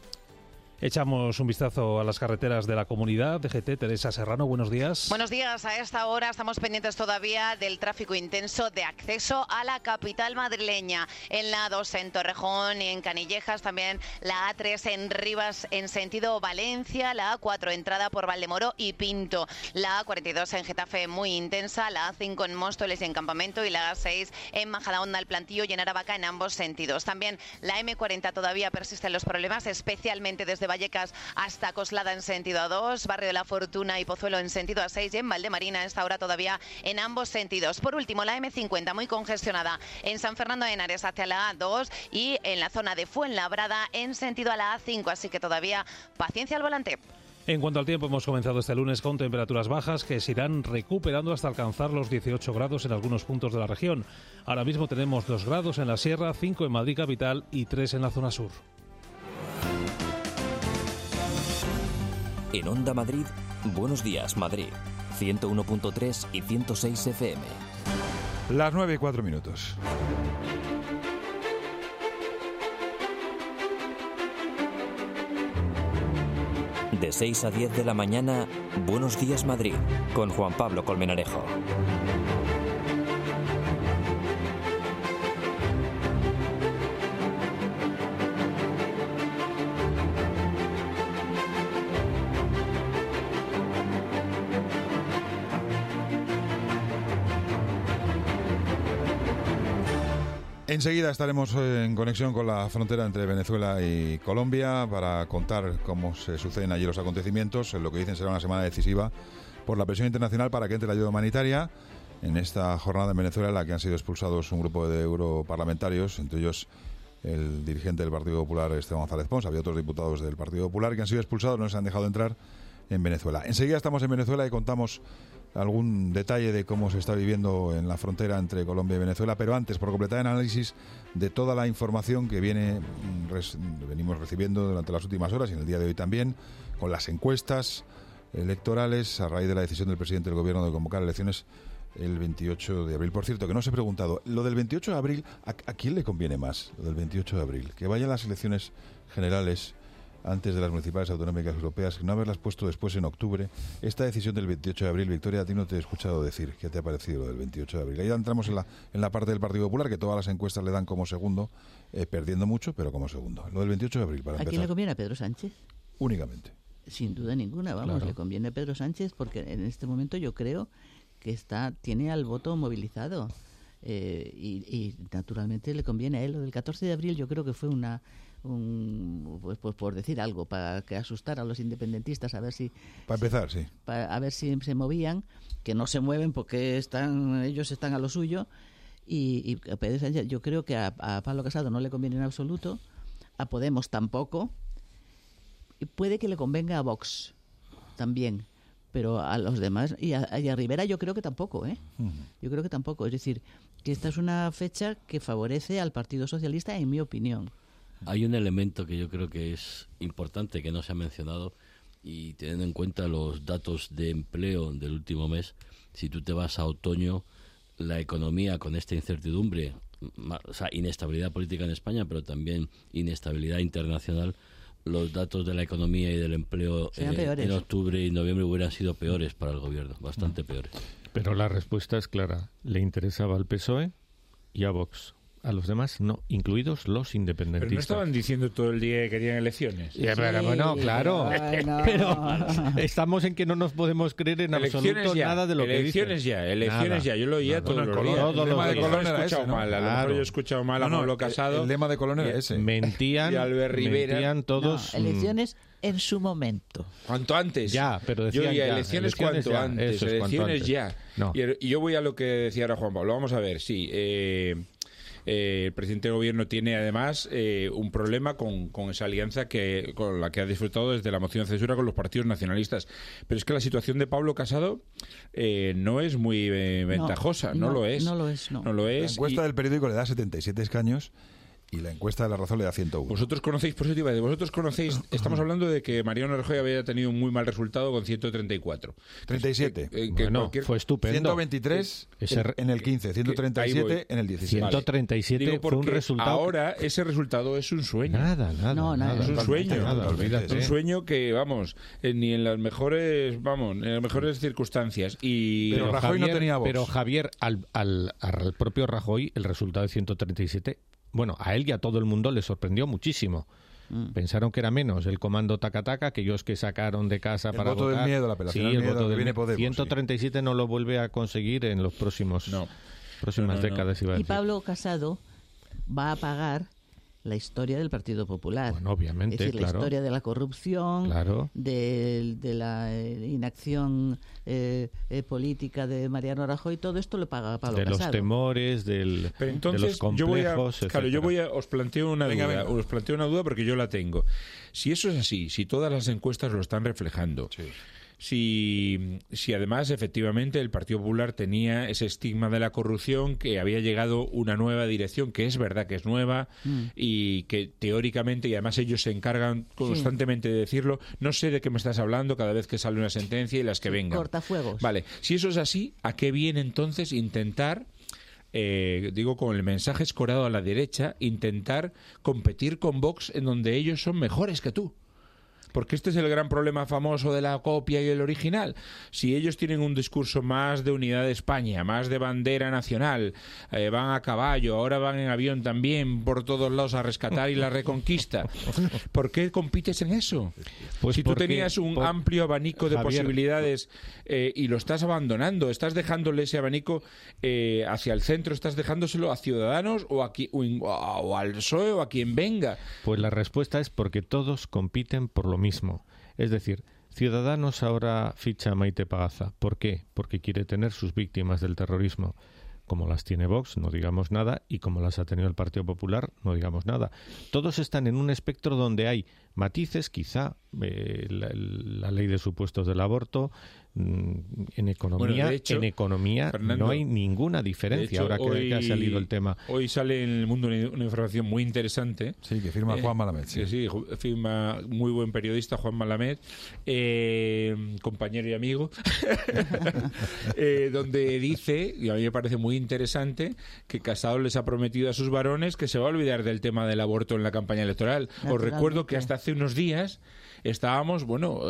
Echamos un vistazo a las carreteras de la comunidad. DGT, Teresa Serrano, buenos días. Buenos días. A esta hora estamos pendientes todavía del tráfico intenso de acceso a la capital madrileña. En la A2 en Torrejón y en Canillejas, también la A3 en Rivas en sentido Valencia, la A4 entrada por Valdemoro y Pinto, la A42 en Getafe muy intensa, la A5 en Móstoles y en Campamento y la A6 en Majadahonda, El Plantillo y en Aravaca en ambos sentidos. También la M40 todavía persisten los problemas, especialmente desde Vallecas hasta Coslada en sentido A2, Barrio de la Fortuna y Pozuelo en sentido A6 y en Valdemarina a esta hora todavía en ambos sentidos. Por último, la M50 muy congestionada en San Fernando de Henares hacia la A2 y en la zona de Fuenlabrada en sentido a la A5, así que todavía paciencia al volante. En cuanto al tiempo, hemos comenzado este lunes con temperaturas bajas que se irán recuperando hasta alcanzar los 18 grados en algunos puntos de la región. Ahora mismo tenemos 2 grados en la sierra, 5 en Madrid capital y 3 en la zona sur. En Onda Madrid, Buenos Días Madrid, 101.3 y 106 FM. Las 9:04. De 6 a 10 de la mañana, Buenos Días Madrid, con Juan Pablo Colmenarejo. Enseguida estaremos en conexión con la frontera entre Venezuela y Colombia para contar cómo se suceden allí los acontecimientos. En lo que dicen será una semana decisiva por la presión internacional para que entre la ayuda humanitaria. En esta jornada en Venezuela, en la que han sido expulsados un grupo de europarlamentarios, entre ellos el dirigente del Partido Popular, Esteban González Pons. Había otros diputados del Partido Popular que han sido expulsados, no se han dejado entrar en Venezuela. Enseguida estamos en Venezuela y contamos algún detalle de cómo se está viviendo en la frontera entre Colombia y Venezuela, pero antes, por completar el análisis de toda la información que venimos recibiendo durante las últimas horas y en el día de hoy también, con las encuestas electorales a raíz de la decisión del presidente del gobierno de convocar elecciones el 28 de abril. Por cierto, que no os he preguntado, lo del 28 de abril, ¿a quién le conviene más lo del 28 de abril? ¿Que vayan las elecciones generales antes de las municipales autonómicas europeas, no haberlas puesto después en octubre? Esta decisión del 28 de abril, Victoria, a ti no te he escuchado decir qué te ha parecido lo del 28 de abril. Ahí entramos en la parte del Partido Popular, que todas las encuestas le dan como segundo, perdiendo mucho, pero como segundo. Lo del 28 de abril, para empezar. ¿A quién le conviene? A Pedro Sánchez. Únicamente. Sin duda ninguna, vamos, Claro. Le conviene a Pedro Sánchez porque en este momento yo creo que tiene al voto movilizado. Y naturalmente le conviene a él. Lo del 14 de abril yo creo que fue pues por decir algo, para que asustara a los independentistas, a ver si... Para empezar, sí. A ver si se movían, que no se mueven porque ellos están a lo suyo. Y a Pedro Sánchez, yo creo que a Pablo Casado no le conviene en absoluto, a Podemos tampoco, y puede que le convenga a Vox también, pero a los demás, y a Rivera yo creo que tampoco, Yo creo que tampoco. Es decir, que esta es una fecha que favorece al Partido Socialista, en mi opinión. Hay un elemento que yo creo que es importante, que no se ha mencionado, y teniendo en cuenta los datos de empleo del último mes, si tú te vas a otoño, la economía con esta incertidumbre, o sea, inestabilidad política en España, pero también inestabilidad internacional, los datos de la economía y del empleo en octubre y noviembre hubieran sido peores para el gobierno, bastante peores. Pero la respuesta es clara. Le interesaba al PSOE y a Vox. A los demás no, incluidos los independentistas. Pero no estaban diciendo todo el día que querían elecciones. Sí, pero bueno, claro. Pero estamos en que no nos podemos creer en absoluto nada de lo que dicen. Elecciones ya. Yo lo oía todos los días. El lema de Colón era ese, ¿no? A lo mejor yo he escuchado mal a Pablo Casado. El lema de Colón era ese. Mentían, y Albert Rivera. Mentían todos. Elecciones en su momento. Cuanto antes. Ya, pero decían yo diría, ya, elecciones cuanto ya, antes. eso es Elecciones cuanto ya. antes. No. Y yo voy a lo que decía ahora Juan Pablo. Vamos a ver, sí. El presidente del gobierno tiene además un problema con esa alianza con la que ha disfrutado desde la moción de censura con los partidos nacionalistas. Pero es que la situación de Pablo Casado no es muy ventajosa, no lo es. No lo es, no. No lo es. La encuesta del periódico le da 77 escaños y la encuesta de La Razón le da 101. Vosotros conocéis, por eso te iba a decir, vosotros conocéis, estamos hablando de que Mariano Rajoy había tenido un muy mal resultado con 134. 37. Bueno, fue estupendo. 123 en el 15, 137 en el 16. 137 Digo, fue un resultado. Ahora ese resultado es un sueño. Nada. Es un sueño. Olvídate. Es un sueño que, ni en las mejores, en las mejores circunstancias. Pero Rajoy no tenía voz. Pero Javier, al propio Rajoy, el resultado de 137, bueno, a él y a todo el mundo le sorprendió muchísimo. Pensaron que era menos el comando taca-taca, aquellos que sacaron de casa el para voto votar. del miedo, la apelación al miedo, voto del viene Podemos, 137 no lo vuelve a conseguir en los próximas décadas. Iba a Y decir. Pablo Casado va a pagar la historia del Partido Popular. Bueno, obviamente, es decir, claro. la historia de la corrupción, claro, de la inacción política de Mariano Rajoy, todo esto lo paga Pablo de Casado. Los temores, Pero entonces, de los complejos, os planteo una duda. Os planteo una duda porque yo la tengo. Si eso es así, si todas las encuestas lo están reflejando, si además efectivamente el Partido Popular tenía ese estigma de la corrupción, que había llegado una nueva dirección, que es verdad que es nueva y que teóricamente, y además ellos se encargan constantemente de decirlo, no sé de qué me estás hablando cada vez que sale una sentencia y las que vengan. Cortafuegos. Vale, si eso es así, ¿a qué viene entonces intentar, con el mensaje escorado a la derecha, intentar competir con Vox en donde ellos son mejores que tú? Porque este es el gran problema famoso de la copia y el original. Si ellos tienen un discurso más de unidad de España, más de bandera nacional, van a caballo, ahora van en avión también por todos lados a rescatar y la reconquista, ¿por qué compites en eso? Pues si tú tenías un amplio abanico de posibilidades y lo estás abandonando, estás dejándole ese abanico hacia el centro, estás dejándoselo a Ciudadanos o al PSOE o a quien venga. Pues la respuesta es porque todos compiten por lo mismo. Es decir, Ciudadanos ahora ficha a Maite Pagaza. ¿Por qué? Porque quiere tener sus víctimas del terrorismo. Como las tiene Vox, no digamos nada, y como las ha tenido el Partido Popular, no digamos nada. Todos están en un espectro donde hay matices, quizá la ley de supuestos del aborto, en economía, Fernando, no hay ninguna diferencia. Hecho, ahora que ha salido el tema. Hoy sale en El Mundo una información muy interesante. Sí, que firma Juan Malamed. Sí, firma muy buen periodista Juan Malamed, compañero y amigo, donde dice, y a mí me parece muy interesante, que Casado les ha prometido a sus varones que se va a olvidar del tema del aborto en la campaña electoral. Os recuerdo que hasta hace unos días estábamos,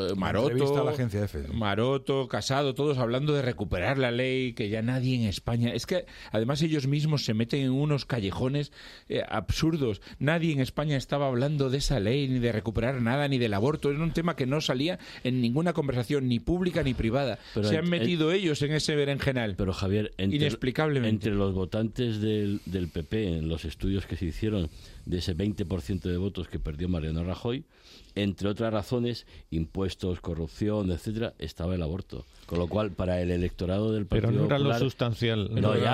Maroto, Casado, todos hablando de recuperar la ley, que ya nadie en España... Es que además ellos mismos se meten en unos callejones absurdos. Nadie en España estaba hablando de esa ley, ni de recuperar nada, ni del aborto. Era un tema que no salía en ninguna conversación, ni pública ni privada. Pero se han metido ellos en ese berenjenal. Pero Javier, inexplicablemente. Entre los votantes del PP, en los estudios que se hicieron, de ese 20% de votos que perdió Mariano Rajoy, entre otras razones, impuestos, corrupción, etcétera, estaba el aborto. Con lo cual, para el electorado del Partido Popular... Pero no era Popular, lo sustancial.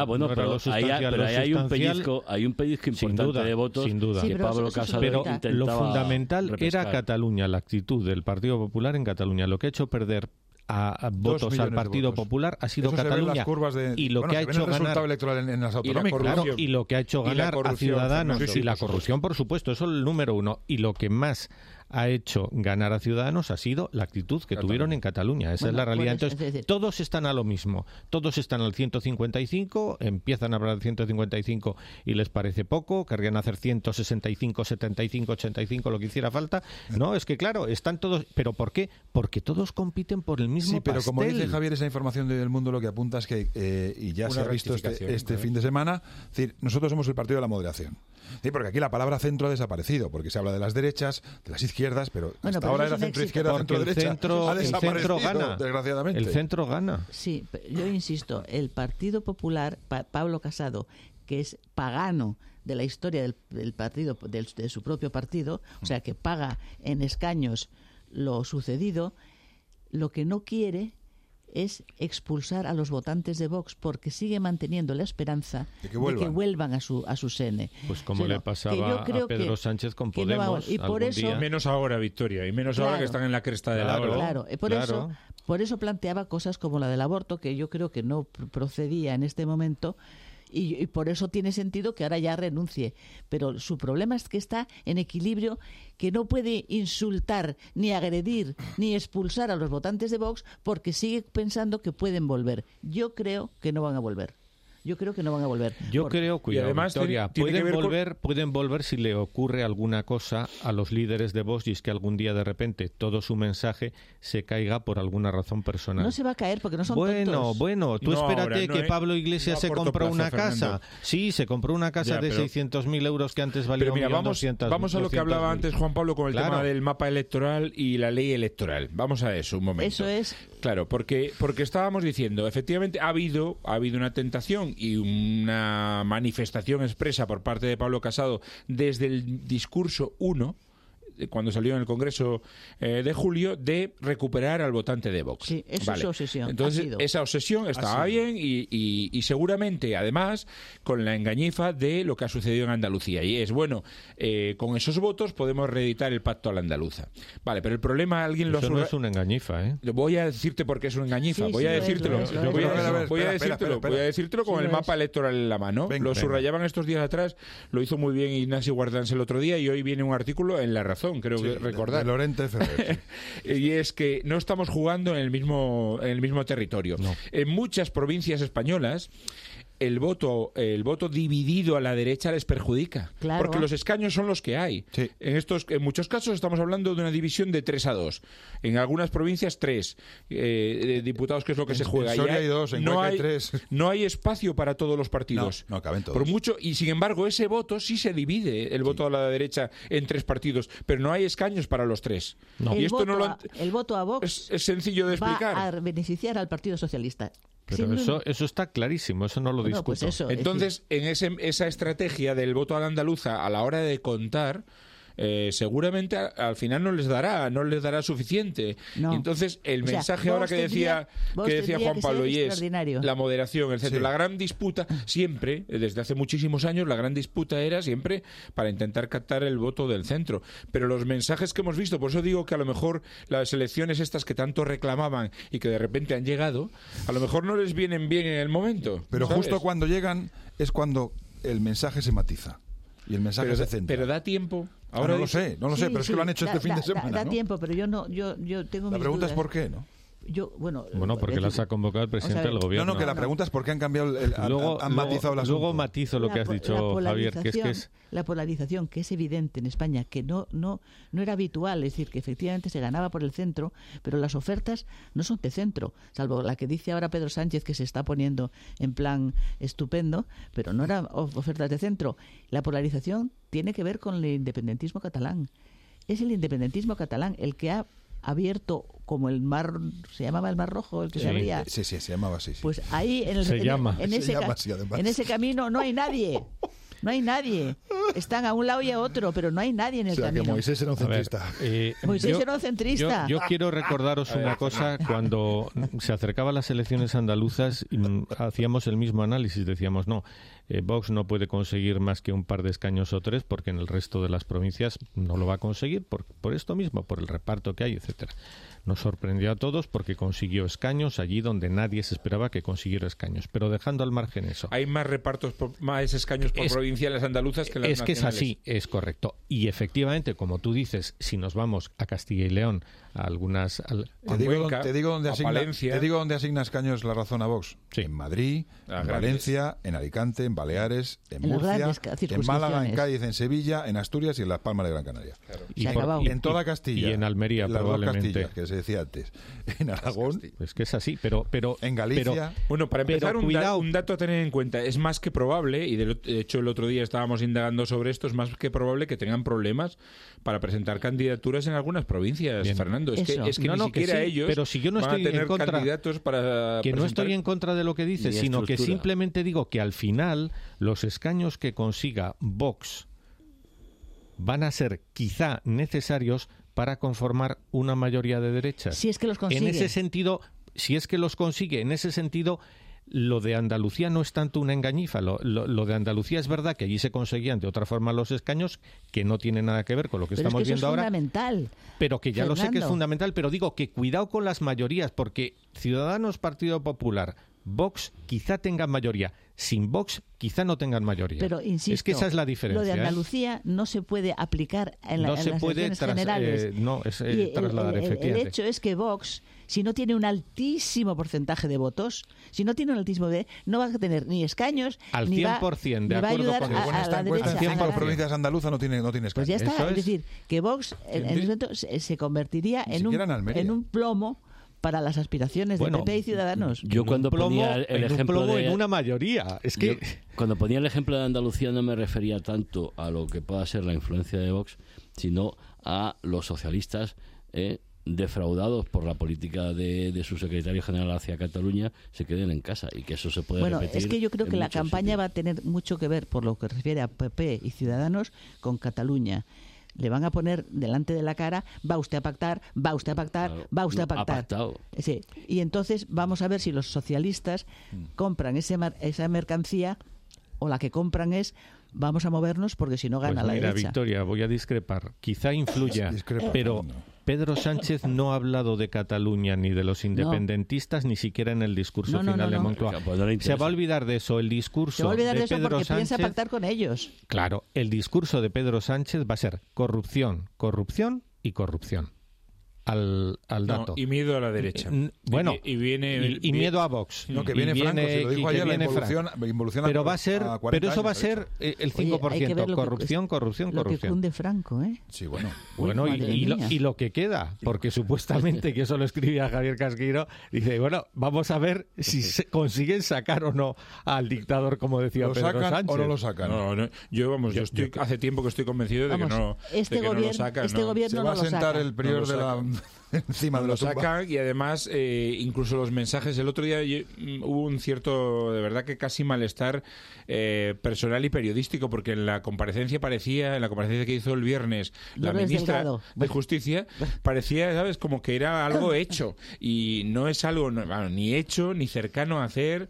Pero hay un pellizco importante de votos sin duda. que Pablo Casado pero intentaba lo fundamental repescar. Era Cataluña, la actitud del Partido Popular en Cataluña. Lo que ha hecho perder a votos al Partido Popular ha sido Cataluña, y lo que ha hecho ganar electoral en las autonómicas, y lo que ha hecho ganar a Ciudadanos y la corrupción, por supuesto, eso es el número uno, y lo que más ha hecho ganar a Ciudadanos ha sido la actitud que tuvieron en Cataluña. Esa es la realidad. Entonces, todos están a lo mismo. Todos están al 155, empiezan a hablar del 155 y les parece poco, querrían hacer 165, 75, 85, lo que hiciera falta. No, es que claro, están todos... ¿Pero por qué? Porque todos compiten por el mismo pastel. Pero como dice Javier, esa información del Mundo lo que apunta es que, y ya se ha visto este fin de semana, es decir, nosotros somos el partido de la moderación. Sí, porque aquí la palabra centro ha desaparecido, porque se habla de las derechas, de las izquierdas, pero hasta ahora era centro-izquierda, centro-derecha. Ha desaparecido, desgraciadamente. El centro gana. Sí, yo insisto, el Partido Popular, Pablo Casado, que es pagano de la historia del partido, de su propio partido, o sea, que paga en escaños lo sucedido, lo que no quiere es expulsar a los votantes de Vox, porque sigue manteniendo la esperanza de que vuelvan a su sene. Pues como le pasaba a Pedro Sánchez con Podemos. Y por eso, menos ahora, Victoria, y menos ahora que están en la cresta de la ola. Por eso planteaba cosas como la del aborto, que yo creo que no procedía en este momento. Y por eso tiene sentido que ahora ya renuncie. Pero su problema es que está en equilibrio, que no puede insultar, ni agredir, ni expulsar a los votantes de Vox porque sigue pensando que pueden volver. Yo creo que no van a volver. Yo creo, cuidado, además, Victoria, pueden volver si le ocurre alguna cosa a los líderes de Vox, y es que algún día de repente todo su mensaje se caiga por alguna razón personal. No se va a caer porque no son tontos. Bueno, tú espérate que Pablo Iglesias se compró una casa. Sí, se compró una casa de 600.000 euros que antes valía 1.200.000. Vamos a lo que hablaba antes Juan Pablo con el tema del mapa electoral y la ley electoral. Vamos a eso un momento. Eso es Claro, porque estábamos diciendo, efectivamente ha habido una tentación y una manifestación expresa por parte de Pablo Casado desde el discurso 1, cuando salió en el Congreso de julio, de recuperar al votante de Vox. Sí, eso es su obsesión. Entonces, esa obsesión estaba bien y seguramente, además, con la engañifa de lo que ha sucedido en Andalucía. Y es, bueno, con esos votos podemos reeditar el pacto a la andaluza. Vale, pero el problema, alguien lo... Eso no es una engañifa, ¿eh? Voy a decirte por qué es una engañifa. Voy a decírtelo. Voy a decírtelo con el mapa electoral en la mano. Lo subrayaban estos días atrás, lo hizo muy bien Ignacio Guardans el otro día y hoy viene un artículo en La Razón, creo que recordar. De Lorente Ferrer. Y es que no estamos jugando en el mismo territorio. No. En muchas provincias españolas el voto dividido a la derecha les perjudica, claro, porque los escaños son los que hay. Sí. En muchos casos estamos hablando de una división de 3-2. En algunas provincias 3 diputados, que es lo que se juega. En Soria hay 2, en Cuenca hay 3. No hay espacio para todos los partidos. No caben todos. Por mucho, y sin embargo ese voto sí se divide, el voto a la derecha, en 3 partidos, pero no hay escaños para los 3. No. El voto a Vox es sencillo de explicar. Va a beneficiar al Partido Socialista. Pero eso está clarísimo, eso no lo discuto. Pues eso, entonces, en esa estrategia del voto a la andaluza, a la hora de contar, seguramente al final no les dará suficiente. No. Entonces, el mensaje ahora que decía Juan Pablo, y es la moderación, el centro. Sí. La gran disputa siempre, desde hace muchísimos años, la gran disputa era siempre para intentar captar el voto del centro. Pero los mensajes que hemos visto, por eso digo que a lo mejor las elecciones estas que tanto reclamaban y que de repente han llegado, a lo mejor no les vienen bien en el momento. Pero ¿sabes? Justo cuando llegan es cuando el mensaje se matiza y el mensaje se centra. Pero da tiempo. Ahora no lo sé, pero es que lo han hecho este fin de semana. Da ¿no? tiempo, pero yo tengo mis La pregunta dudas. es por qué, ¿no? Bueno, porque las ha convocado el presidente del gobierno. No, que la pregunta es por qué han cambiado, han matizado el asunto. Luego matizo lo que has dicho, Javier, que es la polarización, que es evidente en España, que no era habitual, es decir, que efectivamente se ganaba por el centro, pero las ofertas no son de centro, salvo la que dice ahora Pedro Sánchez, que se está poniendo en plan estupendo, pero no eran ofertas de centro. La polarización tiene que ver con el independentismo catalán. Es el independentismo catalán el que ha abierto como el mar, se llamaba el Mar Rojo, el que se abría. Sí, se llamaba así. Sí. Pues ahí en ese camino no hay nadie. No hay nadie. Están a un lado y a otro, pero no hay nadie en el camino. Que Moisés era un centrista. Moisés era un centrista. Yo quiero recordaros una cosa. Cuando se acercaban las elecciones andaluzas, hacíamos el mismo análisis. Decíamos, no, Vox no puede conseguir más que un par de escaños o 3, porque en el resto de las provincias no lo va a conseguir por esto mismo, por el reparto que hay, etcétera. Nos sorprendió a todos porque consiguió escaños allí donde nadie se esperaba que consiguiera escaños. Pero dejando al margen eso. Hay más repartos, más escaños por provincia en las andaluzas que en las nacionales. Es que es así, es correcto. Y efectivamente, como tú dices, si nos vamos a Castilla y León, a algunas... Te digo dónde asigna escaños La Razón a Vox. Sí. En Madrid, en Valencia, en Alicante, en Baleares, en Murcia, en Málaga, en Cádiz, en Sevilla, en Asturias y en Las Palmas de Gran Canaria. Claro. En toda Castilla. Y en Almería, las probablemente. Dos Castillas, que se decía antes. En Aragón. Es que es así, pero en Galicia. Bueno, para empezar, un dato a tener en cuenta. Es más que probable, y de hecho el otro día estábamos indagando sobre esto, es más que probable que tengan problemas para presentar candidaturas en algunas provincias. Bien. Fernando, es que ni siquiera ellos pero si yo no estoy van a tener en contra, candidatos para que presentar. No estoy en contra de lo que dices, sino que simplemente digo que al final los escaños que consiga Vox van a ser quizá necesarios para conformar una mayoría de derechas. Si es que los consigue. En ese sentido, si es que los consigue, en ese sentido, lo de Andalucía no es tanto una engañifa. Lo de Andalucía es verdad que allí se conseguían de otra forma los escaños, que no tiene nada que ver con lo que estamos viendo ahora. Pero es fundamental. Pero que ya Fernando. Lo sé que es fundamental, pero digo que cuidado con las mayorías, porque Ciudadanos, Partido Popular, Vox quizá tengan mayoría. Sin Vox quizá no tengan mayoría. Pero insisto, es que esa es la diferencia. Lo de Andalucía no se puede aplicar en las elecciones generales. Trasladar, efectivamente. El hecho es que Vox, si no tiene un altísimo porcentaje de votos, no va a tener ni escaños, al ni 100%, va a ayudar a la derecha. Al 100% por provincias andaluzas no tiene escaños. Pues ya está, es decir, que Vox en ese momento se convertiría en un plomo para las aspiraciones de PP y Ciudadanos. Yo cuando ponía el ejemplo en una mayoría, es que cuando ponía el ejemplo de Andalucía no me refería tanto a lo que pueda ser la influencia de Vox, sino a los socialistas defraudados por la política de su secretario general hacia Cataluña, se queden en casa y que eso se puede repetir. Bueno, es que yo creo que la campaña va a tener mucho que ver, por lo que refiere a PP y Ciudadanos, con Cataluña. Le van a poner delante de la cara, va usted a pactar, va usted a pactar, claro, va usted a pactar. Ha pactado. Sí. Y entonces vamos a ver si los socialistas compran esa mercancía, o la que compran es: vamos a movernos porque si no gana la derecha. Mira, Victoria, voy a discrepar. Quizá influya, pero Pedro Sánchez no ha hablado de Cataluña ni de los independentistas, ni siquiera en el discurso final de Moncloa. Se va a olvidar de eso. El discurso se va a olvidar de eso Pedro porque Sánchez, piensa pactar con ellos. Claro, el discurso de Pedro Sánchez va a ser corrupción, corrupción y corrupción. Al dato. Y miedo a la derecha. Bueno, y miedo a Vox. No, que viene Franco, se lo dijo ayer, la involución pero va a ser, pero eso va a ser el 5%. Oye, corrupción. Lo que cunde Franco, ¿eh? Sí, bueno. Bueno, y lo que queda, porque supuestamente, que eso lo escribía Javier Casquiro, dice, bueno, vamos a ver si consiguen sacar o no al dictador, como decía Pedro Sánchez. ¿Lo sacan o no lo sacan? No, yo hace tiempo que estoy convencido de que no lo sacan. Este gobierno se va a sentar el prior de la... encima de lo sacan, y además incluso los mensajes. El otro día hubo un cierto, de verdad que casi malestar personal y periodístico, porque en la comparecencia que hizo el viernes la ministra de Justicia, parecía, ¿sabes?, como que era algo hecho, y no es algo ni hecho, ni cercano a hacer,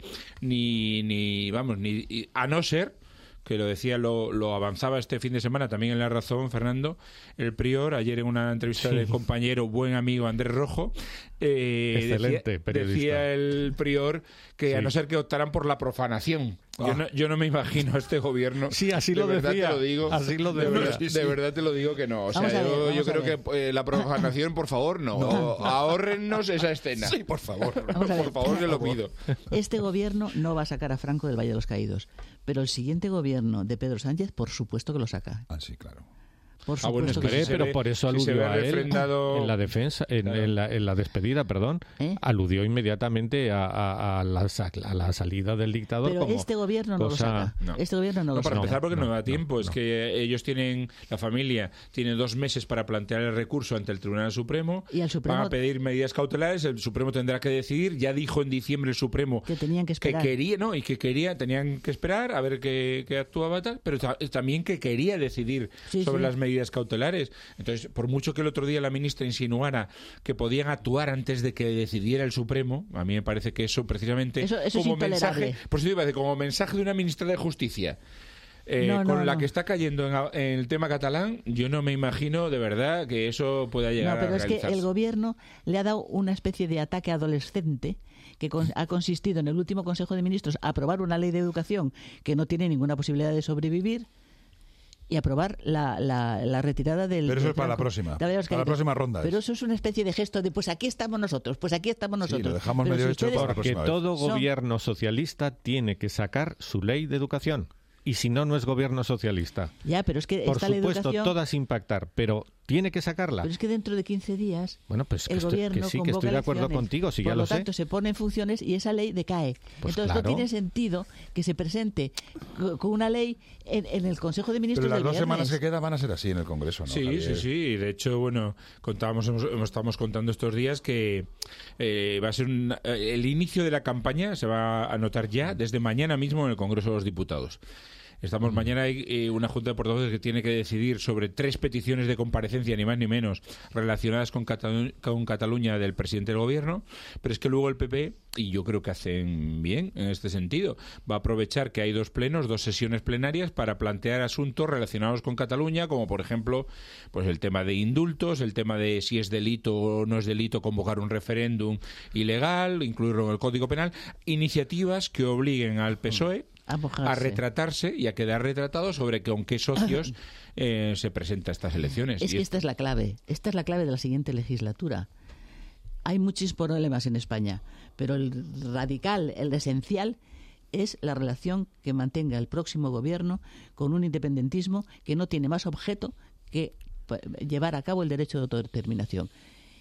ni a no ser que lo decía, lo avanzaba este fin de semana también en La Razón, Fernando, el prior, ayer en una entrevista del compañero, buen amigo Andrés Rojo, excelente periodista. Decía el prior que a no ser que optaran por la profanación. Yo no me imagino a este gobierno. Sí, así lo decía. Así lo decía. De verdad te lo digo que no. O sea, yo creo que la profanación, por favor, no. Ahórrennos esa escena. Sí, por favor. Por favor, que lo pido. Este gobierno no va a sacar a Franco del Valle de los Caídos, pero el siguiente gobierno de Pedro Sánchez, por supuesto que lo saca. Ah, sí, claro. Por supuesto pero por eso aludió a él en la defensa, en la despedida, aludió inmediatamente a la salida del dictador. Pero este gobierno no lo saca. Este gobierno no lo saca. Para empezar, porque no da tiempo. Es que ellos la familia tiene 2 meses para plantear el recurso ante el Tribunal Supremo. Y el Supremo van a pedir medidas cautelares. El Supremo tendrá que decidir. Ya dijo en diciembre el Supremo que tenían que esperar. Tenían que esperar a ver qué actuaba tal, pero también que quería decidir sobre las medidas cautelares. Entonces, por mucho que el otro día la ministra insinuara que podían actuar antes de que decidiera el Supremo, a mí me parece que eso precisamente eso como es mensaje, por eso iba a decir, como mensaje de una ministra de Justicia con la que está cayendo en el tema catalán, yo no me imagino de verdad que eso pueda llegar a realizarse. Pero es que el gobierno le ha dado una especie de ataque adolescente que ha consistido en el último Consejo de Ministros aprobar una ley de educación que no tiene ninguna posibilidad de sobrevivir, y aprobar la retirada del... Pero eso es para la próxima ronda. Pero eso es una especie de gesto de pues aquí estamos nosotros. Sí, lo dejamos medio hecho para la próxima vez. Porque todo gobierno socialista tiene que sacar su ley de educación. Y si no, no es gobierno socialista. Ya, pero es que por está supuesto, la educación... toda sin pactar, pero tiene que sacarla. Pero es que dentro de 15 días el gobierno que estoy de acuerdo contigo, si ya lo sé. Por lo tanto, se pone en funciones y esa ley decae. Pues entonces, no tiene sentido que se presente con una ley en el Consejo de Ministros. Pero las del 2 semanas viernes. que quedan van a ser así en el Congreso, ¿no? Sí. De hecho, bueno, estamos contando estos días que va a ser el inicio de la campaña, se va a anotar ya desde mañana mismo en el Congreso de los Diputados. Mañana hay una Junta de Portavoces que tiene que decidir sobre 3 peticiones de comparecencia, ni más ni menos, relacionadas con Cataluña del presidente del Gobierno, pero es que luego el PP, y yo creo que hacen bien en este sentido, va a aprovechar que hay 2 sesiones plenarias para plantear asuntos relacionados con Cataluña, como por ejemplo pues el tema de indultos, el tema de si es delito o no es delito convocar un referéndum ilegal, incluirlo en el Código Penal, iniciativas que obliguen al PSOE a retratarse y a quedar retratado sobre con qué socios se presenta estas elecciones. Es que esta es la clave. Esta es la clave de la siguiente legislatura. Hay muchos problemas en España, pero el radical, el esencial, es la relación que mantenga el próximo gobierno con un independentismo que no tiene más objeto que llevar a cabo el derecho de autodeterminación.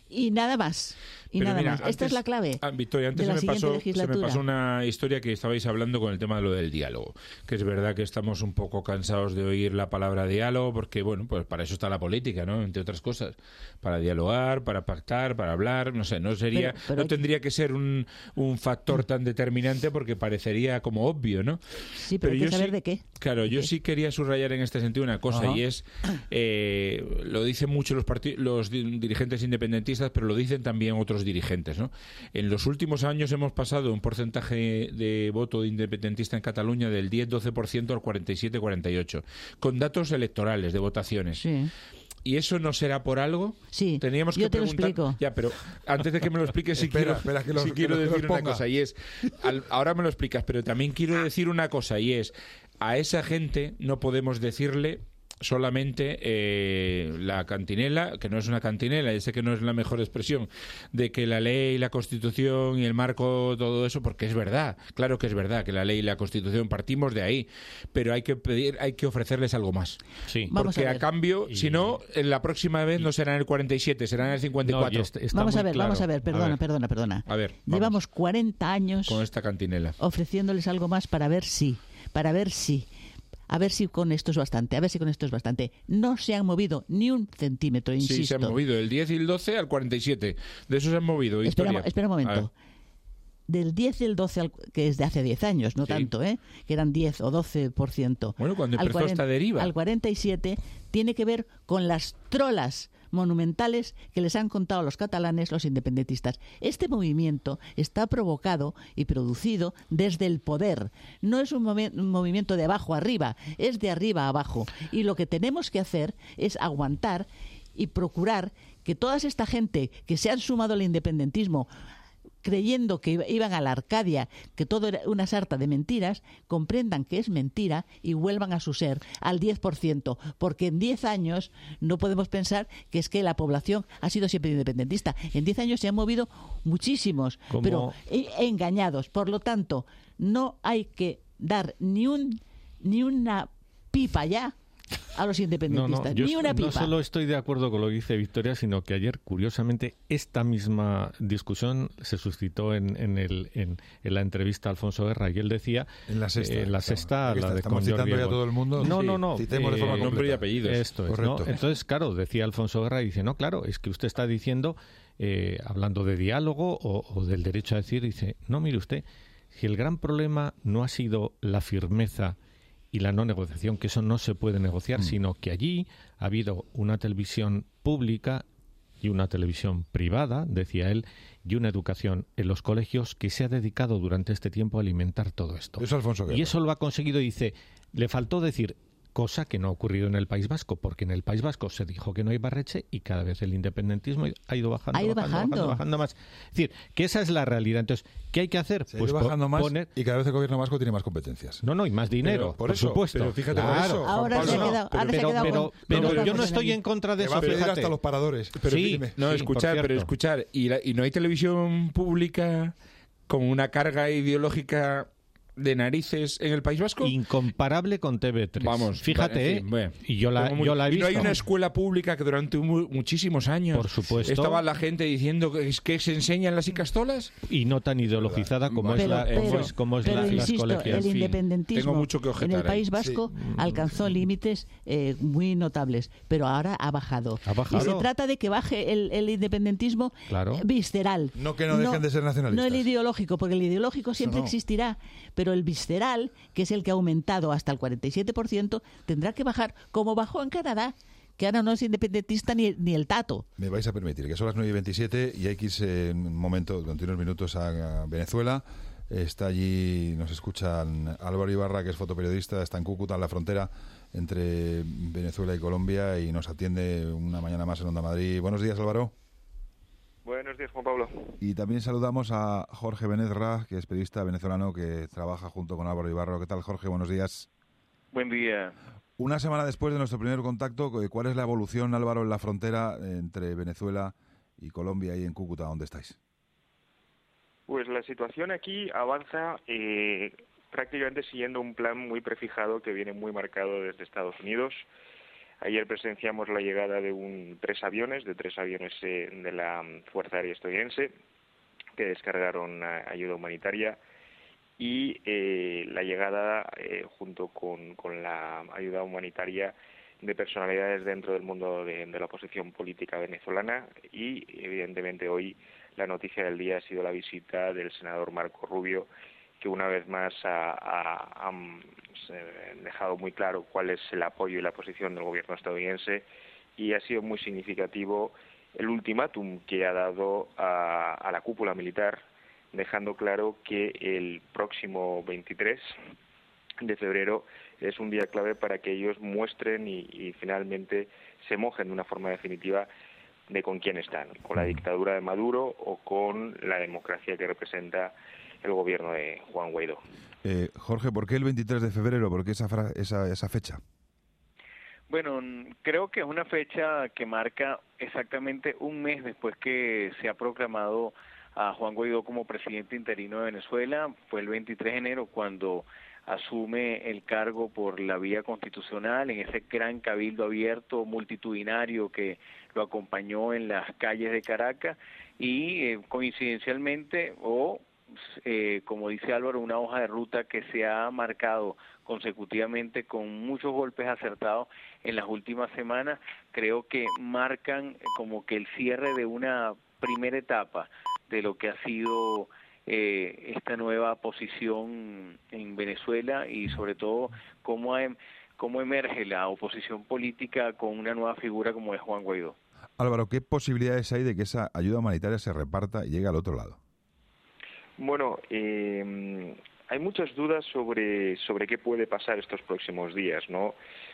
Y nada más. Y Pero nada mira, más. Esta antes- es la clave. Victoria, antes de la se me siguiente pasó una historia que estabais hablando con el tema de lo del diálogo. Que es verdad que estamos un poco cansados de oír la palabra diálogo, porque, bueno, pues para eso está la política, ¿no? Entre otras cosas. Para dialogar, para pactar, para hablar, no sé, no tendría que ser un factor tan determinante porque parecería como obvio, ¿no? Sí, pero hay que saber de qué. Claro, yo sí quería subrayar en este sentido una cosa, y es, lo dicen mucho los dirigentes independentistas, pero lo dicen también otros dirigentes, ¿no? En los últimos años hemos pasado un porcentaje de voto independentista en Cataluña del 10-12% al 47-48%, con datos electorales de votaciones. Sí. ¿Y eso no será por algo? Sí, Teníamos que yo te preguntar... lo explico. Ya, pero antes de que me lo expliques, sí quiero decir una cosa, y es... ahora me lo explicas, pero también quiero decir una cosa, y es... A esa gente no podemos decirle solamente la cantinela, que no es una cantinela, y sé que no es la mejor expresión, de que la ley, la Constitución y el marco, todo eso, porque es verdad, claro que es verdad que la ley y la Constitución partimos de ahí, pero hay que ofrecerles algo más. Sí. Porque a cambio, si no, en la próxima vez no serán el 47, serán el 54. Vamos a ver, perdona. A ver, llevamos 40 años con esta cantinela ofreciéndoles algo más para ver si a ver si con esto es bastante, No se han movido ni un centímetro, insisto. Sí, se han movido del 10 y el 12 al 47. De eso se han movido. Espera un momento. Del 10 y el 12, que es de hace 10 años, no tanto, que eran 10 o 12%. Bueno, cuando empezó esta deriva. Al 47 tiene que ver con las trolas monumentales que les han contado los catalanes, los independentistas. Este movimiento está provocado y producido desde el poder. No es un movimiento de abajo arriba, es de arriba a abajo. Y lo que tenemos que hacer es aguantar y procurar que toda esta gente que se han sumado al independentismo creyendo que iban a la Arcadia, que todo era una sarta de mentiras, comprendan que es mentira y vuelvan a su ser, al 10%, porque en 10 años no podemos pensar que es que la población ha sido siempre independentista. En 10 años se han movido muchísimos, pero engañados. Por lo tanto, no hay que dar ni una pipa ya a los independentistas, ni una pipa. No solo estoy de acuerdo con lo que dice Victoria, sino que ayer, curiosamente, esta misma discusión se suscitó en la entrevista a Alfonso Guerra, y él decía... En la sexta, la de estamos citando ya a todo el mundo. No. Citemos de forma nombre y apellidos. Esto es, ¿no? Entonces, claro, decía Alfonso Guerra, y dice, no, claro, es que usted está diciendo, hablando de diálogo o del derecho a decir, dice, no, mire usted, si el gran problema no ha sido la firmeza y la no negociación, que eso no se puede negociar, sino que allí ha habido una televisión pública y una televisión privada, decía él, y una educación en los colegios que se ha dedicado durante este tiempo a alimentar todo esto. Eso Alfonso Guerra. Y eso lo ha conseguido, dice, le faltó decir, cosa que no ha ocurrido en el País Vasco, porque en el País Vasco se dijo que no hay Barretxe y cada vez el independentismo ha ido bajando más. Es decir, que esa es la realidad. Entonces, ¿qué hay que hacer? Se ha ido bajando más y cada vez el gobierno vasco tiene más competencias. No, y más dinero, por supuesto. Pero fíjate, claro. Ahora se ha quedado pero yo no estoy en contra de eso. Va a pedir hasta los paradores. Pero escuchar. ¿Y no hay televisión pública con una carga ideológica de narices en el País Vasco? Incomparable con TV3. Vamos, fíjate, y yo la he visto. Y no hay una escuela pública que durante muchísimos años, por supuesto, estaba la gente diciendo que se enseñan las icastolas y no tan ideologizada como es la insisto, el independentismo mucho que objetar en el País Vasco alcanzó límites muy notables, pero ahora ha bajado. Y se trata de que baje el independentismo visceral. No que no dejen de ser nacionalistas. No el ideológico, porque el ideológico siempre existirá, pero el visceral, que es el que ha aumentado hasta el 47%, tendrá que bajar, como bajó en Canadá, que ahora no es independentista ni el tato. Me vais a permitir, que son las 9:27 y hay que irse en un momento, durante unos minutos, a Venezuela. Está allí, nos escuchan Álvaro Ibarra, que es fotoperiodista, está en Cúcuta, en la frontera entre Venezuela y Colombia, y nos atiende una mañana más en Onda Madrid. Buenos días, Álvaro. Buenos días, Juan Pablo. Y también saludamos a Jorge Benezra, que es periodista venezolano que trabaja junto con Álvaro Ibarra. ¿Qué tal, Jorge? Buenos días. Buen día. Una semana después de nuestro primer contacto, ¿cuál es la evolución, Álvaro, en la frontera entre Venezuela y Colombia y en Cúcuta, donde estáis? Pues la situación aquí avanza prácticamente siguiendo un plan muy prefijado que viene muy marcado desde Estados Unidos. Ayer presenciamos la llegada de tres aviones de la Fuerza Aérea Estadounidense que descargaron ayuda humanitaria y la llegada junto con la ayuda humanitaria de personalidades dentro del mundo de la oposición política venezolana y evidentemente hoy la noticia del día ha sido la visita del senador Marco Rubio, que una vez más ha dejado muy claro cuál es el apoyo y la posición del gobierno estadounidense, y ha sido muy significativo el ultimátum que ha dado a la cúpula militar, dejando claro que el próximo 23 de febrero es un día clave para que ellos muestren y finalmente se mojen de una forma definitiva de con quién están, con la dictadura de Maduro o con la democracia que representa el gobierno de Juan Guaidó. Jorge, ¿por qué el 23 de febrero? ¿Por qué esa fecha? Bueno, creo que es una fecha que marca exactamente un mes después que se ha proclamado a Juan Guaidó como presidente interino de Venezuela. Fue el 23 de enero cuando asume el cargo por la vía constitucional en ese gran cabildo abierto multitudinario que lo acompañó en las calles de Caracas y coincidencialmente como dice Álvaro, una hoja de ruta que se ha marcado consecutivamente con muchos golpes acertados en las últimas semanas, creo que marcan como que el cierre de una primera etapa de lo que ha sido esta nueva posición en Venezuela y sobre todo cómo emerge la oposición política con una nueva figura como es Juan Guaidó. Álvaro, ¿qué posibilidades hay de que esa ayuda humanitaria se reparta y llegue al otro lado? Bueno, hay muchas dudas sobre qué puede pasar estos próximos días, ¿no?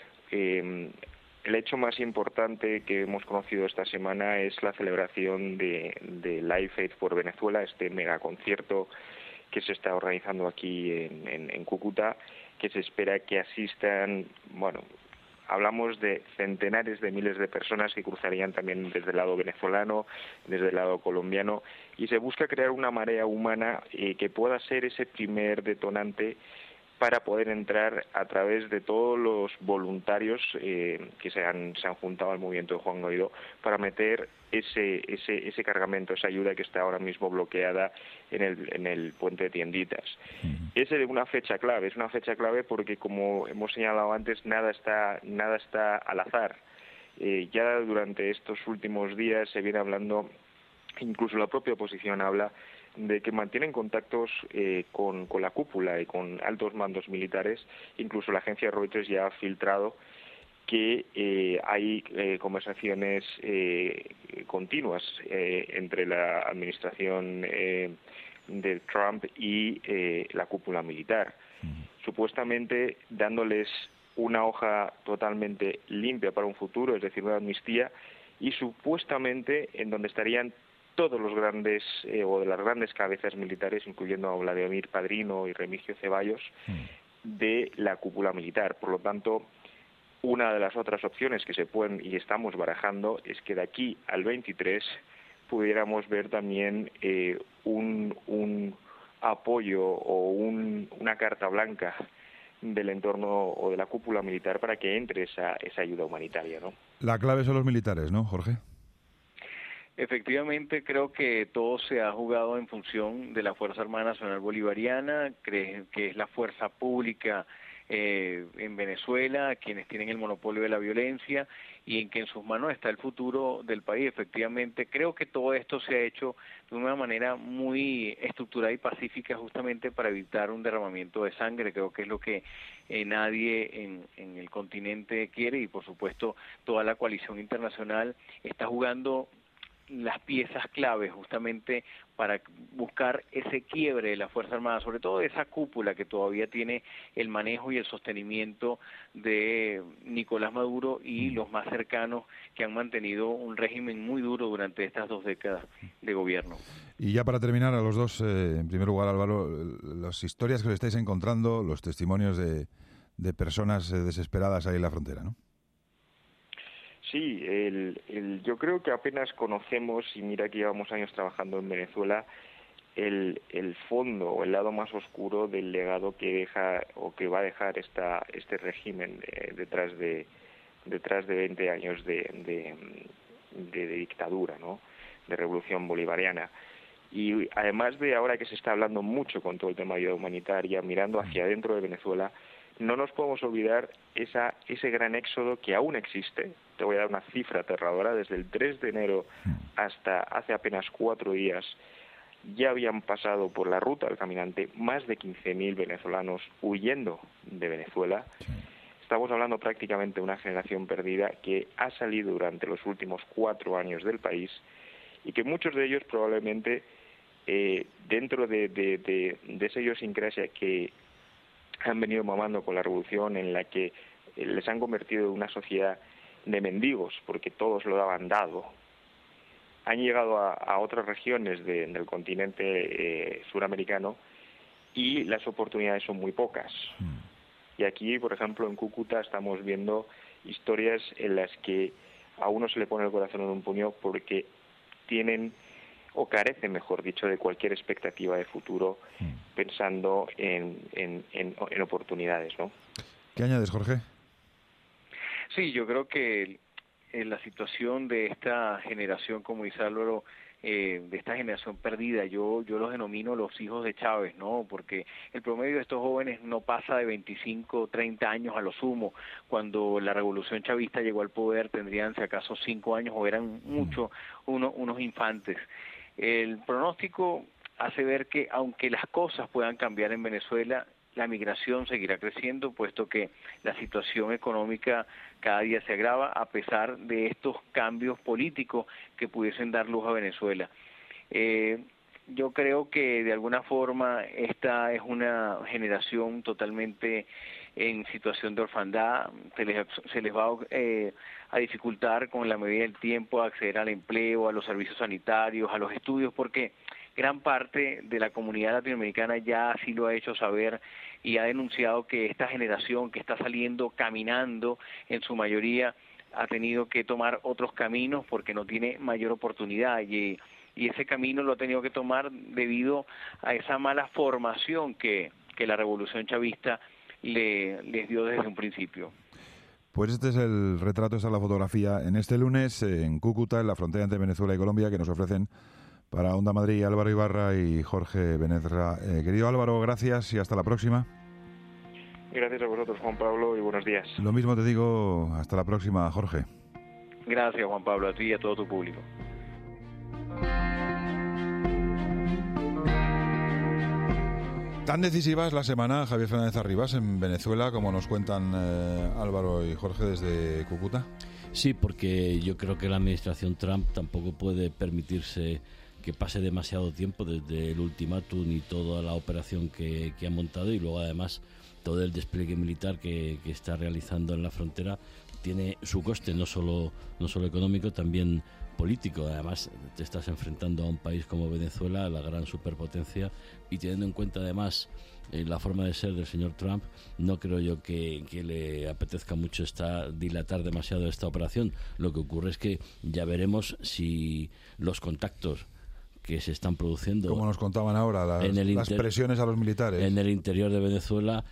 El hecho más importante que hemos conocido esta semana es la celebración de Live Aid for Venezuela, este megaconcierto que se está organizando aquí en Cúcuta, que se espera que asistan, hablamos de centenares de miles de personas que cruzarían también desde el lado venezolano, desde el lado colombiano, y se busca crear una marea humana que pueda ser ese primer detonante para poder entrar a través de todos los voluntarios que se han juntado al movimiento de Juan Guaidó para meter ese cargamento, esa ayuda que está ahora mismo bloqueada en el puente de Tienditas. Es una fecha clave, porque como hemos señalado antes, nada está al azar. Ya durante estos últimos días se viene hablando, incluso la propia oposición habla, de que mantienen contactos con la cúpula y con altos mandos militares. Incluso la agencia Reuters ya ha filtrado que hay conversaciones continuas entre la administración de Trump y la cúpula militar, supuestamente dándoles una hoja totalmente limpia para un futuro, es decir, una amnistía, y supuestamente en donde estarían todos los grandes o de las grandes cabezas militares, incluyendo a Vladimir Padrino y Remigio Ceballos, de la cúpula militar. Por lo tanto, una de las otras opciones que se pueden y estamos barajando es que de aquí al 23 pudiéramos ver también un apoyo o una carta blanca del entorno o de la cúpula militar para que entre esa ayuda humanitaria, ¿no? La clave son los militares, ¿no, Jorge? Efectivamente, creo que todo se ha jugado en función de la Fuerza Armada Nacional Bolivariana, que es la fuerza pública en Venezuela, quienes tienen el monopolio de la violencia y en que en sus manos está el futuro del país. Efectivamente, creo que todo esto se ha hecho de una manera muy estructurada y pacífica justamente para evitar un derramamiento de sangre. Creo que es lo que nadie en el continente quiere y, por supuesto, toda la coalición internacional está jugando las piezas clave justamente para buscar ese quiebre de la Fuerza Armada, sobre todo de esa cúpula que todavía tiene el manejo y el sostenimiento de Nicolás Maduro y los más cercanos que han mantenido un régimen muy duro durante estas 2 décadas de gobierno. Y ya para terminar, a los dos, en primer lugar, Álvaro, las historias que os estáis encontrando, los testimonios de personas desesperadas ahí en la frontera, ¿no? Sí, yo creo que apenas conocemos, y mira que llevamos años trabajando en Venezuela, el fondo o el lado más oscuro del legado que deja o que va a dejar este régimen detrás de detrás de 20 años de dictadura, ¿no? De revolución bolivariana. Y además de ahora que se está hablando mucho con todo el tema de ayuda humanitaria, mirando hacia adentro de Venezuela, no nos podemos olvidar ese gran éxodo que aún existe. Te voy a dar una cifra aterradora. Desde el 3 de enero hasta hace apenas 4 días ya habían pasado por la ruta del caminante más de 15.000 venezolanos huyendo de Venezuela. Estamos hablando prácticamente de una generación perdida que ha salido durante los últimos 4 años del país y que muchos de ellos probablemente dentro de esa idiosincrasia que han venido mamando con la revolución, en la que les han convertido en una sociedad de mendigos porque todos lo daban dado, han llegado a otras regiones del continente suramericano y las oportunidades son muy pocas. Y aquí, por ejemplo, en Cúcuta estamos viendo historias en las que a uno se le pone el corazón en un puño porque tienen, o carecen, mejor dicho, de cualquier expectativa de futuro, pensando en oportunidades, ¿no? ¿Qué añades, Jorge? Sí, yo creo que la situación de esta generación, como dice Álvaro, de esta generación perdida, yo los denomino los hijos de Chávez, ¿no? Porque el promedio de estos jóvenes no pasa de 25, 30 años a lo sumo. Cuando la revolución chavista llegó al poder tendrían, si acaso, 5 años o eran unos infantes. El pronóstico hace ver que aunque las cosas puedan cambiar en Venezuela, la migración seguirá creciendo, puesto que la situación económica cada día se agrava a pesar de estos cambios políticos que pudiesen dar luz a Venezuela. Yo creo que de alguna forma esta es una generación totalmente en situación de orfandad, se les va a dificultar con la medida del tiempo acceder al empleo, a los servicios sanitarios, a los estudios, porque gran parte de la comunidad latinoamericana ya así lo ha hecho saber y ha denunciado que esta generación que está saliendo caminando en su mayoría ha tenido que tomar otros caminos porque no tiene mayor oportunidad y ese camino lo ha tenido que tomar debido a esa mala formación que la revolución chavista les dio desde un principio. Pues este es el retrato, esta es la fotografía en este lunes en Cúcuta, en la frontera entre Venezuela y Colombia, que nos ofrecen para Onda Madrid Álvaro Ibarra y Jorge Benezra. Querido Álvaro, gracias y hasta la próxima. Gracias a vosotros, Juan Pablo, y buenos días. Lo mismo te digo, hasta la próxima, Jorge. Gracias, Juan Pablo, a ti y a todo tu público. Tan decisiva es la semana, Javier Fernández Arribas, en Venezuela, como nos cuentan Álvaro y Jorge desde Cúcuta. Sí, porque yo creo que la administración Trump tampoco puede permitirse que pase demasiado tiempo desde el ultimátum y toda la operación que ha montado, y luego además todo el despliegue militar que está realizando en la frontera tiene su coste, no solo económico, también político. Además te estás enfrentando a un país como Venezuela, la gran superpotencia, y teniendo en cuenta además la forma de ser del señor Trump, no creo yo que le apetezca mucho dilatar demasiado esta operación. Lo que ocurre es que ya veremos si los contactos que se están produciendo, como nos contaban ahora, las presiones a los militares en el interior de Venezuela,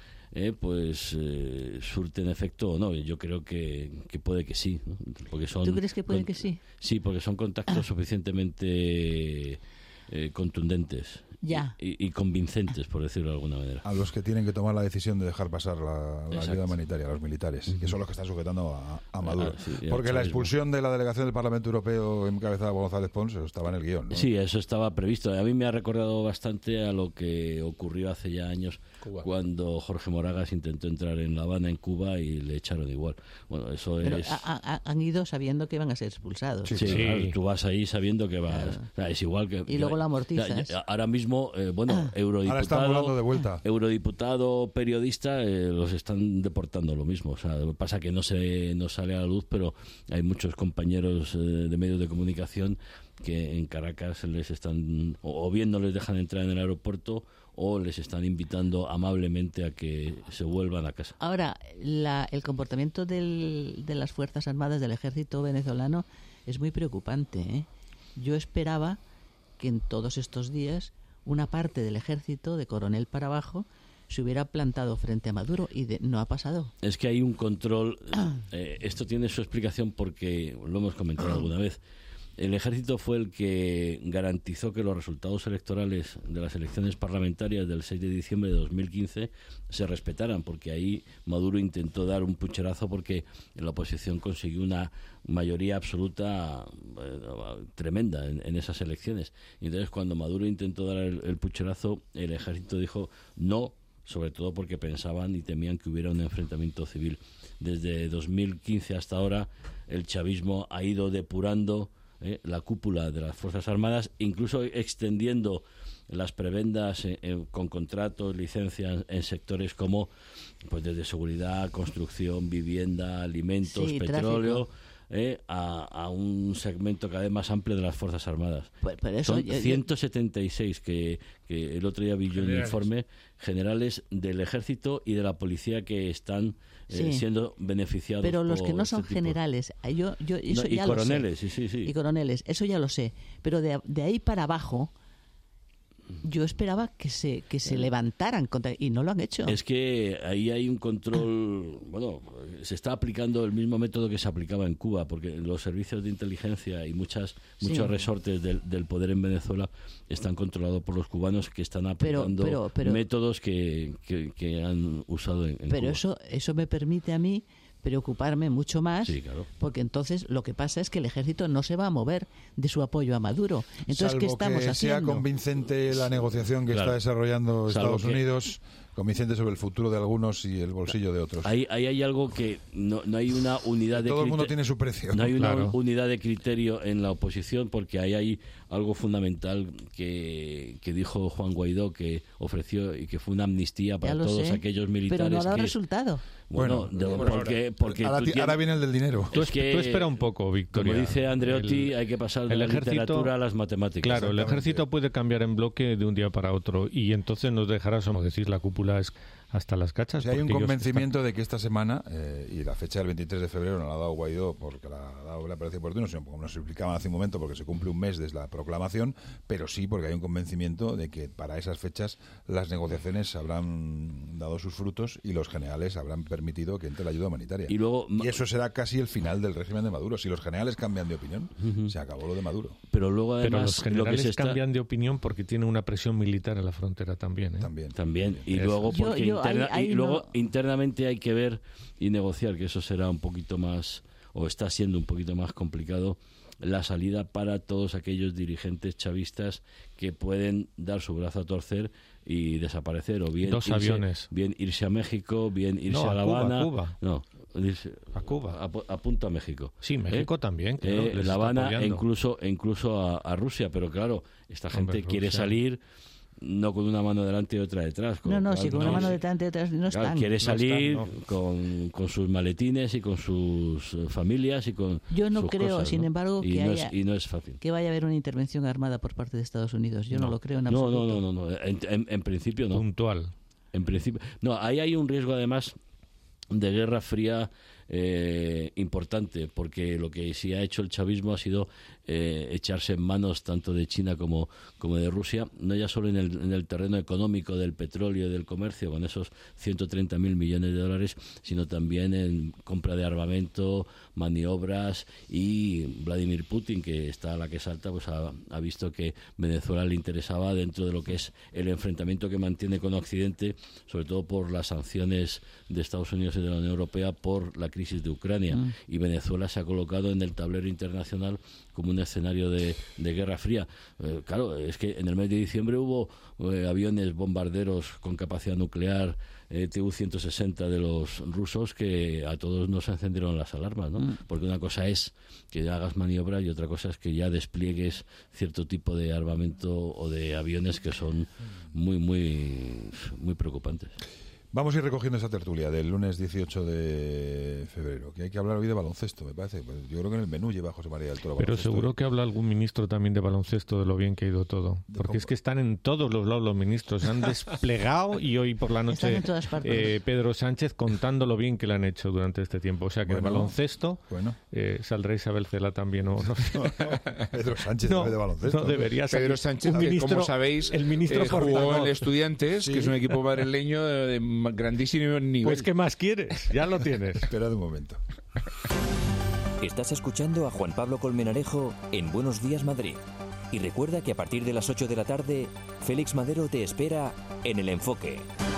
surten efecto o no. Yo creo que puede que sí, ¿no? Porque son, ¿tú crees que puede que sí? Sí, porque son contactos suficientemente contundentes y convincentes, por decirlo de alguna manera. A los que tienen que tomar la decisión de dejar pasar la ayuda humanitaria, a los militares, que son los que están sujetando a Maduro. Porque la expulsión de la delegación del Parlamento Europeo encabezada por González Pons estaba en el guión, ¿no? Sí, eso estaba previsto. A mí me ha recordado bastante a lo que ocurrió hace ya años, Cuba, cuando Jorge Moragas intentó entrar en La Habana, en Cuba, y le echaron igual. Bueno, eso pero es... han ido sabiendo que van a ser expulsados. Sí. Claro, tú vas ahí sabiendo que vas... Claro. O sea, es igual que... Y luego la amortizas. Ahora mismo, eurodiputado... Ahora están volando de vuelta. Eurodiputado, periodista, los están deportando lo mismo. O sea, lo que pasa es que no sale a la luz, pero hay muchos compañeros de medios de comunicación que en Caracas les están... o bien no les dejan entrar en el aeropuerto, o les están invitando amablemente a que se vuelvan a casa. Ahora, el comportamiento de las Fuerzas Armadas del Ejército venezolano es muy preocupante, ¿eh? Yo esperaba que en todos estos días una parte del ejército, de coronel para abajo, se hubiera plantado frente a Maduro y no ha pasado. Es que hay un control. Esto tiene su explicación porque lo hemos comentado alguna vez. El ejército fue el que garantizó que los resultados electorales de las elecciones parlamentarias del 6 de diciembre de 2015 se respetaran, porque ahí Maduro intentó dar un pucherazo porque la oposición consiguió una mayoría absoluta tremenda en esas elecciones. Y entonces cuando Maduro intentó dar el pucherazo, el ejército dijo no, sobre todo porque pensaban y temían que hubiera un enfrentamiento civil. Desde 2015 hasta ahora el chavismo ha ido depurando la cúpula de las Fuerzas Armadas, incluso extendiendo las prebendas con contratos, licencias en sectores como pues desde seguridad, construcción, vivienda, alimentos, petróleo, a un segmento cada vez más amplio de las Fuerzas Armadas. Son 176 que el otro día vi yo un informe, generales del Ejército y de la Policía que están siendo beneficiados. Pero los que no este son generales, eso ya lo coroneles, sé. Sí. Y coroneles, eso ya lo sé. Pero de ahí para abajo, yo esperaba que se levantaran y no lo han hecho. Es que ahí hay un control. Bueno, se está aplicando el mismo método que se aplicaba en Cuba, porque los servicios de inteligencia y muchos resortes del poder en Venezuela están controlados por los cubanos, que están aplicando métodos que han usado en pero Cuba. Eso me permite a mí preocuparme mucho más, claro. Porque entonces lo que pasa es que el ejército no se va a mover de su apoyo a Maduro. Entonces, ¿qué estamos haciendo? Sea convincente la negociación que está desarrollando Estados Unidos, convincente sobre el futuro de algunos y el bolsillo de otros. Ahí hay algo que no hay una unidad de todo el mundo tiene su precio. No hay una unidad de criterio en la oposición, porque ahí hay algo fundamental que dijo Juan Guaidó, que ofreció y que fue una amnistía para todos aquellos militares. Pero no ha dado resultado. Porque ahora viene el del dinero. Tú espera un poco, Victoria. Como dice Andreotti, hay que pasar de la literatura a las matemáticas. Claro, el ejército puede cambiar en bloque de un día para otro y entonces nos dejará, como decir, la cúpula es hasta las cachas. Hay un convencimiento de que esta semana, y la fecha del 23 de febrero no la ha dado Guaidó porque la ha dado la parece oportuno, sino como nos explicaban hace un momento, porque se cumple un mes desde la proclamación, pero sí porque hay un convencimiento de que para esas fechas las negociaciones habrán dado sus frutos y los generales habrán permitido que entre la ayuda humanitaria. Y eso será casi el final del régimen de Maduro. Si los generales cambian de opinión, se acabó lo de Maduro. Pero luego además los generales cambian de opinión porque tienen una presión militar en la frontera también. También. Y luego porque internamente hay que ver y negociar, que eso será un poquito más, o está siendo un poquito más complicado, la salida para todos aquellos dirigentes chavistas que pueden dar su brazo a torcer y desaparecer, o bien irse a México, bien irse a La Habana, Cuba. No, a Cuba, a punto a México. Sí, México también. Claro, La Habana e incluso a Rusia, pero claro, esta gente quiere salir. No con una mano delante y otra detrás. Con una mano delante y otra detrás no están. Quiere salir con sus maletines y con sus familias y con Yo no sus creo, cosas, sin embargo, y no es fácil. Que vaya a haber una intervención armada por parte de Estados Unidos. Yo no lo creo en absoluto. No. En principio no. Puntual. En principio. No, ahí hay un riesgo además de guerra fría importante, porque lo que sí ha hecho el chavismo ha sido echarse en manos tanto de China como de Rusia, no ya solo en el terreno económico del petróleo y del comercio, con esos 130.000 millones de dólares, sino también en compra de armamento, maniobras, y Vladimir Putin, que está a la que salta, pues ha visto que Venezuela le interesaba dentro de lo que es el enfrentamiento que mantiene con Occidente, sobre todo por las sanciones de Estados Unidos y de la Unión Europea por la crisis de Ucrania, y Venezuela se ha colocado en el tablero internacional como un escenario de guerra fría. Claro, es que en el mes de diciembre hubo aviones bombarderos con capacidad nuclear, Tu-160 de los rusos, que a todos nos encendieron las alarmas, ¿no? Porque una cosa es que hagas maniobras y otra cosa es que ya despliegues cierto tipo de armamento o de aviones que son muy, muy, muy preocupantes. Vamos a ir recogiendo esa tertulia del lunes 18 de febrero, que hay que hablar hoy de baloncesto, me parece. Pues yo creo que en el menú lleva José María del Toro. Pero seguro que habla algún ministro también de baloncesto, de lo bien que ha ido todo. Porque es que están en todos los lados los ministros, se han desplegado y hoy por la noche Pedro Sánchez contando lo bien que le han hecho durante este tiempo. O sea que de baloncesto saldrá Isabel Cela también. O no sé. Pedro Sánchez no de baloncesto. No debería ser. Pedro Sánchez, que como sabéis, el ministro jugó en Estudiantes, que es un equipo madrileño de grandísimo nivel. Pues ¿qué más quieres? Ya lo tienes. Esperad un momento. Estás escuchando a Juan Pablo Colmenarejo en Buenos Días Madrid. Y recuerda que a partir de las 8 de la tarde, Félix Madero te espera en El Enfoque.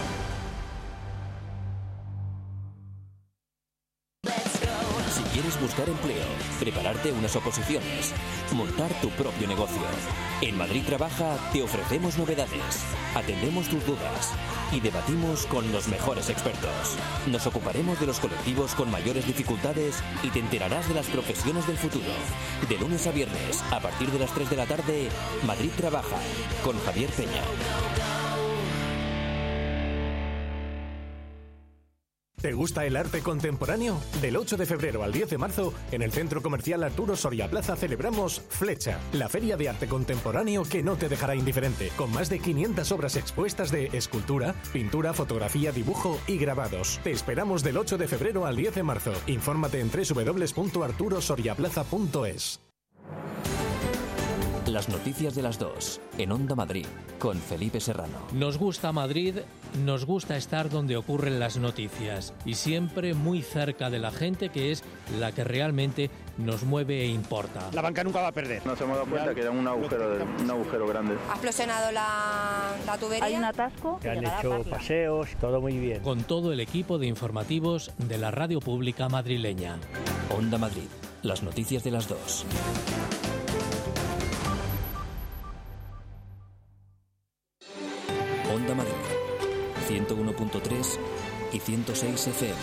Si quieres buscar empleo, prepararte unas oposiciones, montar tu propio negocio, en Madrid Trabaja te ofrecemos novedades, atendemos tus dudas y debatimos con los mejores expertos. Nos ocuparemos de los colectivos con mayores dificultades y te enterarás de las profesiones del futuro. De lunes a viernes, a partir de las 3 de la tarde, Madrid Trabaja, con Javier Peña. ¿Te gusta el arte contemporáneo? Del 8 de febrero al 10 de marzo, en el Centro Comercial Arturo Soria Plaza celebramos Flecha, la feria de arte contemporáneo que no te dejará indiferente, con más de 500 obras expuestas de escultura, pintura, fotografía, dibujo y grabados. Te esperamos del 8 de febrero al 10 de marzo. Infórmate en www.arturosoriaplaza.es. Las noticias de las 2, en Onda Madrid, con Felipe Serrano. Nos gusta Madrid, nos gusta estar donde ocurren las noticias y siempre muy cerca de la gente, que es la que realmente nos mueve e importa. La banca nunca va a perder. Nos hemos dado cuenta que era un agujero grande. Ha explosionado la tubería. Hay un atasco. Se han hecho paseos, todo muy bien. Con todo el equipo de informativos de la radio pública madrileña. Onda Madrid, las noticias de las 2. Onda Madrid, 101.3 y 106 FM.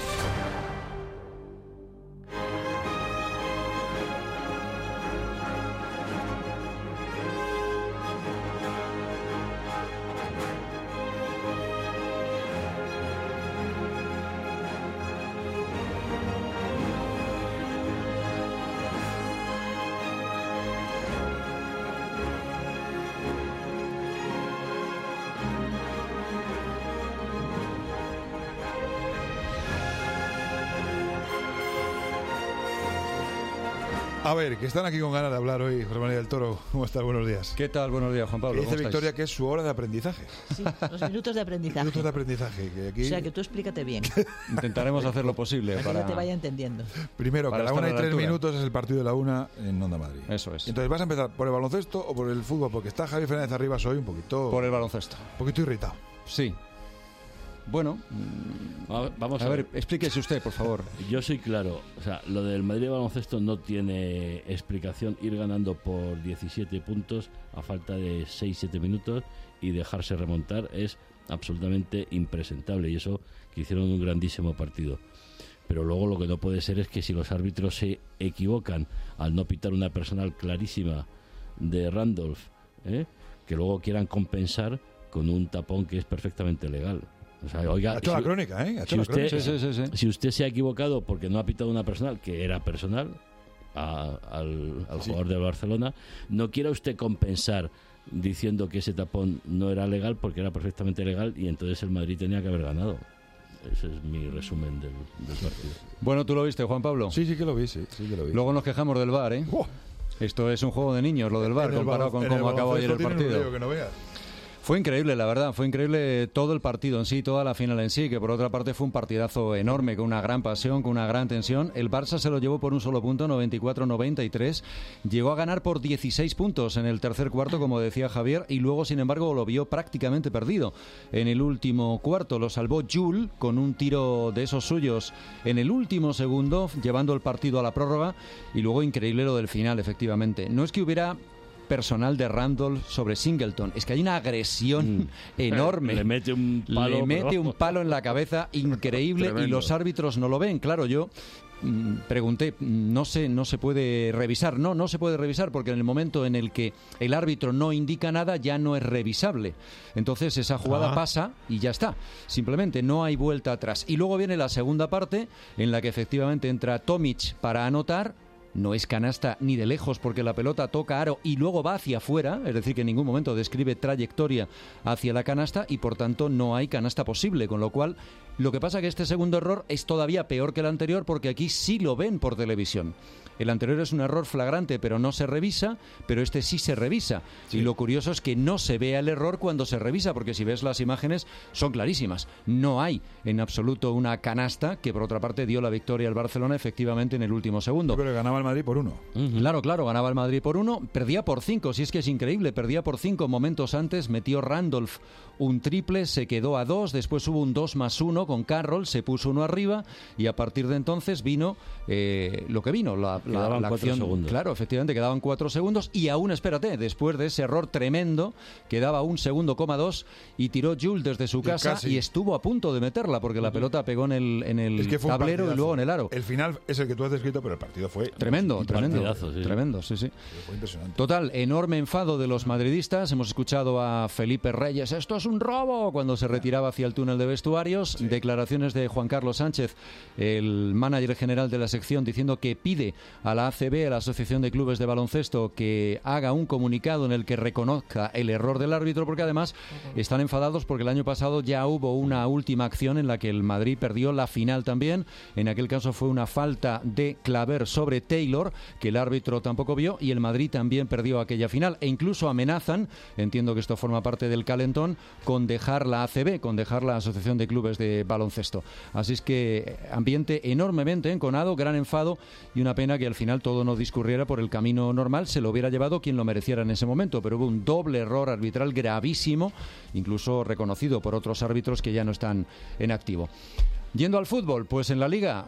A ver, que están aquí con ganas de hablar hoy. José María del Toro, ¿cómo estás? Buenos días. ¿Qué tal? Buenos días, Juan Pablo. Dice Victoria que es su hora de aprendizaje. Sí, los minutos de aprendizaje. Minutos de aprendizaje. Que aquí... O sea, que tú explícate bien. Intentaremos hacer lo posible para que te vaya entendiendo. Primero, que a la 1:03 minutos es el partido de la 1 en Onda Madrid. Eso es. Entonces, ¿vas a empezar por el baloncesto o por el fútbol? Porque está Javier Fernández arriba hoy un poquito... Por el baloncesto. Un poquito irritado. Sí. Bueno, vamos a ver, explíquese usted, por favor. Yo soy claro, o sea, lo del Madrid de baloncesto no tiene explicación. Ir ganando por 17 puntos a falta de 6-7 minutos y dejarse remontar es absolutamente impresentable, y eso que hicieron un grandísimo partido. Pero luego lo que no puede ser es que si los árbitros se equivocan al no pitar una personal clarísima de Randolph, que luego quieran compensar con un tapón que es perfectamente legal. O sea, oiga, ha hecho la crónica, Si usted se ha equivocado porque no ha pitado una personal, que era personal, al jugador de Barcelona, no quiera usted compensar diciendo que ese tapón no era legal porque era perfectamente legal y entonces el Madrid tenía que haber ganado. Ese es mi resumen del partido. Bueno, ¿tú lo viste, Juan Pablo? Sí que lo vi, sí que lo vi. Luego nos quejamos del VAR, ¿eh? Esto es un juego de niños, lo del VAR, comparado con cómo acabó ayer el partido. Que no veas. Fue increíble, la verdad, fue increíble todo el partido en sí, toda la final en sí, que por otra parte fue un partidazo enorme, con una gran pasión, con una gran tensión. El Barça se lo llevó por un solo punto, 94-93, llegó a ganar por 16 puntos en el tercer cuarto, como decía Javier, y luego, sin embargo, lo vio prácticamente perdido. En el último cuarto lo salvó Jules con un tiro de esos suyos en el último segundo, llevando el partido a la prórroga, y luego increíble lo del final, efectivamente. No es que hubiera personal de Randolph sobre Singleton, es que hay una agresión enorme. Le mete un palo un palo en la cabeza increíble. Tremendo. Y los árbitros no lo ven. Claro, yo pregunté, no se puede revisar. No se puede revisar porque en el momento en el que el árbitro no indica nada ya no es revisable. Entonces esa jugada pasa y ya está. Simplemente no hay vuelta atrás. Y luego viene la segunda parte en la que efectivamente entra Tomic para anotar. No es canasta ni de lejos porque la pelota toca aro y luego va hacia afuera, es decir, que en ningún momento describe trayectoria hacia la canasta y por tanto no hay canasta posible, con lo cual lo que pasa es que este segundo error es todavía peor que el anterior porque aquí sí lo ven por televisión. El anterior es un error flagrante, pero no se revisa, pero este sí se revisa. Sí. Y lo curioso es que no se vea el error cuando se revisa, porque si ves las imágenes son clarísimas. No hay en absoluto una canasta que, por otra parte, dio la victoria al Barcelona efectivamente en el último segundo. Pero ganaba el Madrid por 1. Claro, ganaba el Madrid por 1, perdía por 5, si es que es increíble, perdía por 5 momentos antes, metió Randolph un triple, se quedó a 2, después hubo un 2+1 con Carroll, se puso 1 arriba y a partir de entonces vino lo que vino, la acción. Segundos. Claro, efectivamente quedaban 4 segundos y aún, espérate, después de ese error tremendo, quedaba 1,2 segundos y tiró Jules desde su casa y estuvo a punto de meterla porque la pelota pegó en el tablero y luego en el aro. El final es el que tú has descrito, pero el partido fue tremendo, sí. Fue impresionante. Total, enorme enfado de los madridistas. Hemos escuchado a Felipe Reyes, esto es un robo, cuando se retiraba hacia el túnel de vestuarios. Sí. Declaraciones de Juan Carlos Sánchez, el manager general de la sección, diciendo que pide a la ACB, a la Asociación de Clubes de Baloncesto, que haga un comunicado en el que reconozca el error del árbitro, porque además están enfadados porque el año pasado ya hubo una última acción en la que el Madrid perdió la final también. En aquel caso fue una falta de Claver sobre Taylor, que el árbitro tampoco vio, y el Madrid también perdió aquella final. E incluso amenazan, entiendo que esto forma parte del calentón, con dejar la ACB, con dejar la Asociación de Clubes de Baloncesto. Así es que ambiente enormemente enconado, gran enfado y una pena que al final todo no discurriera por el camino normal. Se lo hubiera llevado quien lo mereciera en ese momento, pero hubo un doble error arbitral gravísimo, incluso reconocido por otros árbitros que ya no están en activo. Yendo al fútbol, pues en la Liga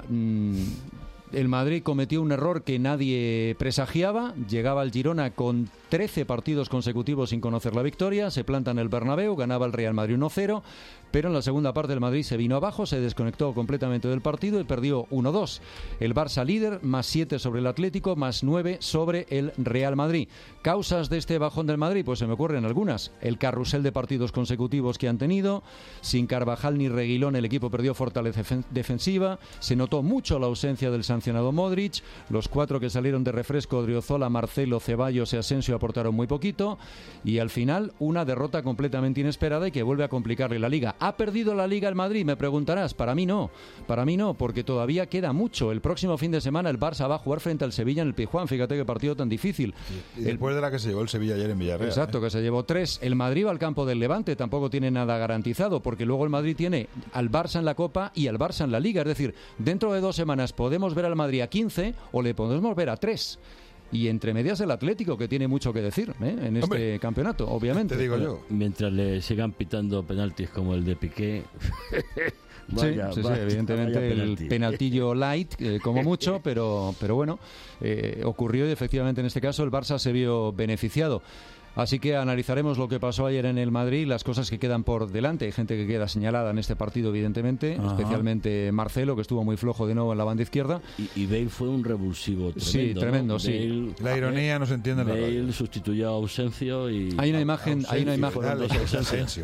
el Madrid cometió un error que nadie presagiaba. Llegaba al Girona con 13 partidos consecutivos sin conocer la victoria, se planta en el Bernabéu, ganaba el Real Madrid 1-0, pero en la segunda parte el Madrid se vino abajo, se desconectó completamente del partido y perdió 1-2. El Barça líder, +7 sobre el Atlético, +9 sobre el Real Madrid. ¿Causas de este bajón del Madrid? Pues se me ocurren algunas. El carrusel de partidos consecutivos que han tenido, sin Carvajal ni Reguilón el equipo perdió fortaleza defensiva, se notó mucho la ausencia del sancionado Modric, los 4 que salieron de refresco, Odriozola, Marcelo, Ceballos y Asensio, aportaron muy poquito y al final una derrota completamente inesperada y que vuelve a complicarle la Liga. ¿Ha perdido la Liga el Madrid? Me preguntarás. Para mí no, porque todavía queda mucho. El próximo fin de semana el Barça va a jugar frente al Sevilla en el Pizjuán. Fíjate qué partido tan difícil. Y después de la que se llevó el Sevilla ayer en Villarreal. Exacto, que se llevó 3. El Madrid va al campo del Levante, tampoco tiene nada garantizado, porque luego el Madrid tiene al Barça en la Copa y al Barça en la Liga. Es decir, dentro de 2 semanas podemos ver al Madrid a 15 o le podemos ver a 3. Y entre medias el Atlético, que tiene mucho que decir en este campeonato, obviamente. Te digo yo. Mientras le sigan pitando penaltis como el de Piqué. Vaya, evidentemente el penaltillo light, como mucho, pero bueno, ocurrió y efectivamente en este caso el Barça se vio beneficiado. Así que analizaremos lo que pasó ayer en el Madrid, las cosas que quedan por delante. Hay gente que queda señalada en este partido, evidentemente, especialmente Marcelo, que estuvo muy flojo de nuevo en la banda izquierda. Y Bale fue un revulsivo tremendo. Sí, tremendo, ¿no? sí. La ironía no se entiende en la radio. Bale sustituyó a Ausencio y... Hay una imagen... Asensio.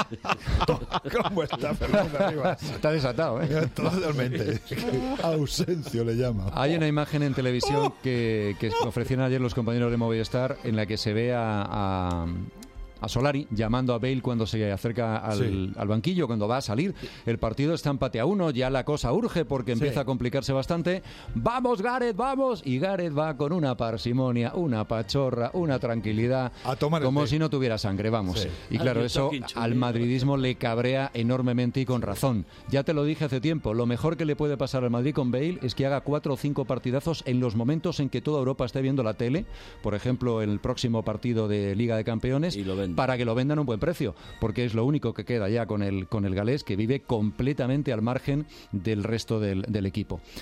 ¿Cómo está Fernando Arribas? Está desatado, ¿eh? Totalmente. Ausencio le llama. Hay una imagen en televisión que ofrecieron ayer los compañeros de Movistar en la que se ve a Solari llamando a Bale cuando se acerca al banquillo, cuando va a salir. El partido está empate a 1, ya la cosa urge porque empieza a complicarse bastante. ¡Vamos, Gareth, vamos! Y Gareth va con una parsimonia, una pachorra, una tranquilidad, como si no tuviera sangre, vamos. Sí. Y claro, eso al madridismo le cabrea enormemente y con razón. Ya te lo dije hace tiempo, lo mejor que le puede pasar al Madrid con Bale es que haga 4 o 5 partidazos en los momentos en que toda Europa esté viendo la tele, por ejemplo, el próximo partido de Liga de Campeones, para que lo vendan a un buen precio, porque es lo único que queda ya con el galés, que vive completamente al margen del resto del equipo.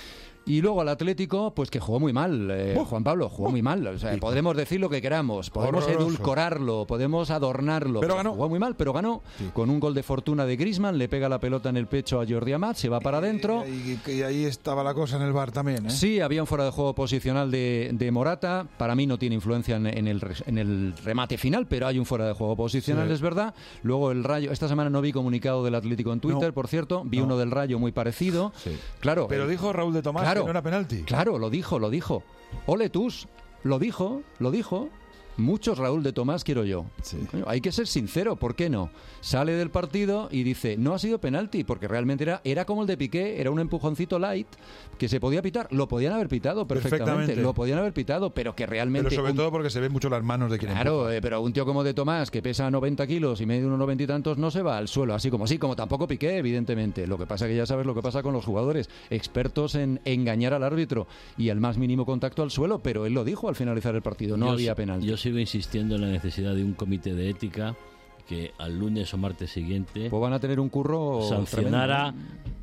Y luego al Atlético, pues que jugó muy mal, Juan Pablo, jugó muy mal. O sea, podremos decir lo que queramos, podemos edulcorarlo, podemos adornarlo. Pero ganó. Jugó muy mal, pero ganó. Con un gol de fortuna de Griezmann, le pega la pelota en el pecho a Jordi Amat, se va para adentro. Y ahí estaba la cosa en el VAR también, ¿eh? Sí, había un fuera de juego posicional de Morata. Para mí no tiene influencia en el remate final, pero hay un fuera de juego posicional, sí. Es verdad. Luego el Rayo, esta semana no vi comunicado del Atlético en Twitter, por cierto, vi uno del Rayo muy parecido. Sí. Claro. Pero dijo Raúl de Tomás que no era penalti. Claro, lo dijo. Ole Tus, lo dijo. Muchos Raúl de Tomás quiero yo. Sí. Hay que ser sincero, ¿por qué no? Sale del partido y dice, no ha sido penalti, porque realmente era como el de Piqué, era un empujoncito light que se podía pitar. Lo podían haber pitado perfectamente, lo podían haber pitado, pero que realmente... Pero sobre todo porque se ven mucho las manos de quien Claro, pero un tío como de Tomás, que pesa 90 kilos y mide unos 90 y tantos, no se va al suelo, así como tampoco Piqué, evidentemente. Lo que pasa que ya sabes lo que pasa con los jugadores, expertos en engañar al árbitro y al más mínimo contacto al suelo, pero él lo dijo al finalizar el partido, no había penalti. Yo sigo insistiendo en la necesidad de un comité de ética que al lunes o martes siguiente pues van a tener un curro sancionara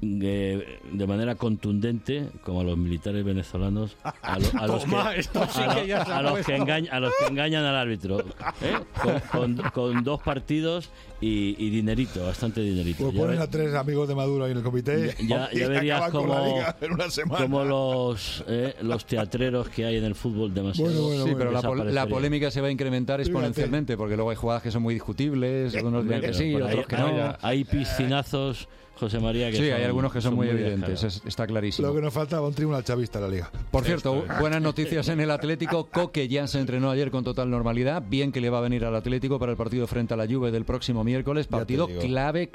de manera contundente, como a los militares venezolanos, a los que engañan al árbitro, con 2 partidos y dinerito, bastante dinerito. Pues ponen a 3 amigos de Maduro ahí en el comité. Ya verías como los teatreros que hay en el fútbol demasiado. Sí, pero la polémica se va a incrementar exponencialmente, porque luego hay jugadas que son muy discutibles, algunos dirán que sí, otros que no. Hay piscinazos, José María, que hay algunos que son muy evidentes, está clarísimo. Lo que nos faltaba un tribunal chavista en la Liga. Por cierto, buenas noticias en el Atlético. Coque ya se entrenó ayer con total normalidad, bien que le va a venir al Atlético para el partido frente a la Juve del próximo miércoles, partido clave,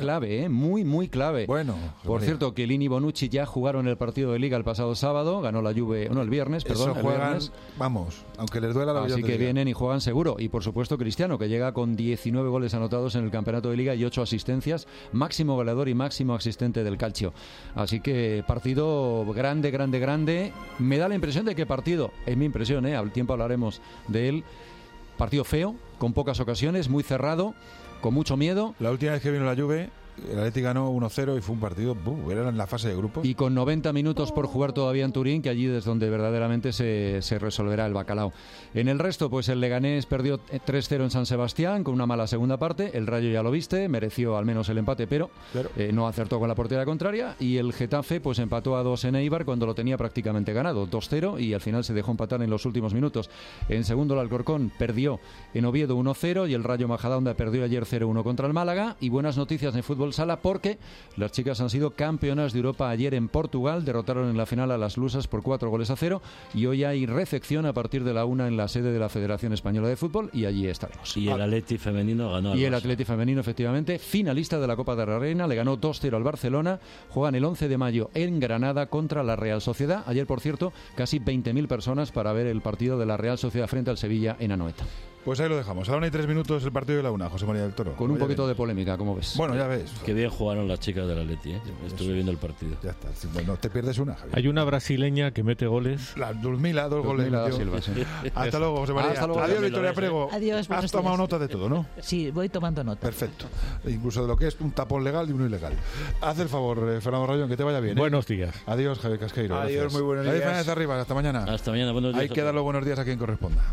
muy clave. Bueno, por cierto, Chiellini y Bonucci ya jugaron el partido de Liga el pasado sábado, ganó la Juve, el viernes, perdón. Vamos, aunque les duela la vida. Así que vienen y juegan seguro. Y por supuesto Cristiano, que llega con 19 goles anotados en el campeonato de Liga y 8 asistencias, máximo goleador y máximo asistente del Calcio. Así que partido grande. Me da la impresión de que partido, es mi impresión, al tiempo hablaremos de él, partido feo, con pocas ocasiones, muy cerrado, con mucho miedo. La última vez que vino la Juve, el Atleti ganó 1-0 y fue un partido, era en la fase de grupos. Y con 90 minutos por jugar todavía en Turín, que allí es donde verdaderamente se resolverá el bacalao. En el resto, pues el Leganés perdió 3-0 en San Sebastián con una mala segunda parte. El Rayo ya lo viste, mereció al menos el empate, pero no acertó con la portería contraria. Y el Getafe pues empató a 2 en Eibar cuando lo tenía prácticamente ganado, 2-0, y al final se dejó empatar en los últimos minutos. En segundo, el Alcorcón perdió en Oviedo 1-0 y el Rayo Majadahonda perdió ayer 0-1 contra el Málaga. Y buenas noticias en fútbol sala, porque las chicas han sido campeonas de Europa ayer en Portugal, derrotaron en la final a las lusas por 4-0 y hoy hay recepción a partir de la 1 en la sede de la Federación Española de Fútbol y allí estaremos. Y el Atleti femenino ganó. Y el Atleti femenino, efectivamente, finalista de la Copa de la Reina, le ganó 2-0 al Barcelona, juegan el 11 de mayo en Granada contra la Real Sociedad. Ayer, por cierto, casi 20.000 personas para ver el partido de la Real Sociedad frente al Sevilla en Anoeta. Pues ahí lo dejamos. A la 1:03 el partido de la 1, José María del Toro. Con un poquito de polémica, como ves. Bueno, ya ves. Qué bien jugaron las chicas del Atleti, Estuve viendo el partido. Ya está. Bueno, te pierdes una, Javier. Hay una brasileña que mete goles. La Dulmila, 2 goles. Silva, sí. Hasta luego, José María. Hasta luego. Adiós, Victoria Prego. Adiós. Has tomado nota de todo, ¿no? Sí, voy tomando nota. Perfecto. Incluso de lo que es un tapón legal y uno ilegal. Haz el favor, Fernando Rayón, que te vaya bien. Buenos días. Adiós, Javier Casqueiro. Adiós, gracias. muy buenos días. Adiós, Fernández Arribas. Hasta mañana. Hasta mañana, buenos días. Hay que dar los buenos días a quien corresponda.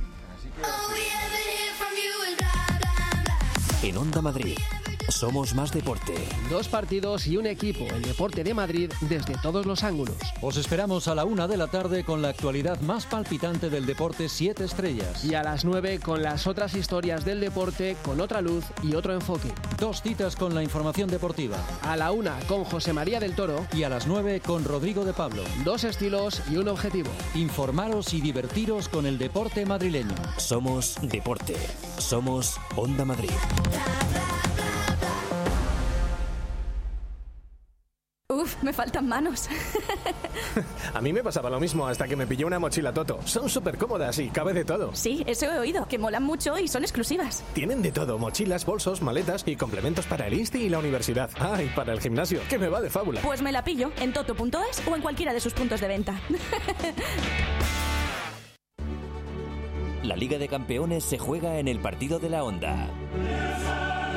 En Onda Madrid, somos más deporte. 2 partidos y un equipo, el deporte de Madrid, desde todos los ángulos. Os esperamos a la 1 de la tarde con la actualidad más palpitante del deporte 7 estrellas. Y a las 9 con las otras historias del deporte con otra luz y otro enfoque. 2 citas con la información deportiva. A la 1 con José María del Toro. Y a las 9 con Rodrigo de Pablo. 2 estilos y un objetivo. Informaros y divertiros con el deporte madrileño. Somos deporte. Somos Onda Madrid. Uf, me faltan manos. A mí me pasaba lo mismo hasta que me pillé una mochila Toto. Son súper cómodas y cabe de todo. Sí, eso he oído, que molan mucho y son exclusivas. Tienen de todo, mochilas, bolsos, maletas y complementos para el Insti y la universidad. Ah, y para el gimnasio, que me va de fábula. Pues me la pillo en toto.es o en cualquiera de sus puntos de venta. La Liga de Campeones se juega en el partido de la Onda.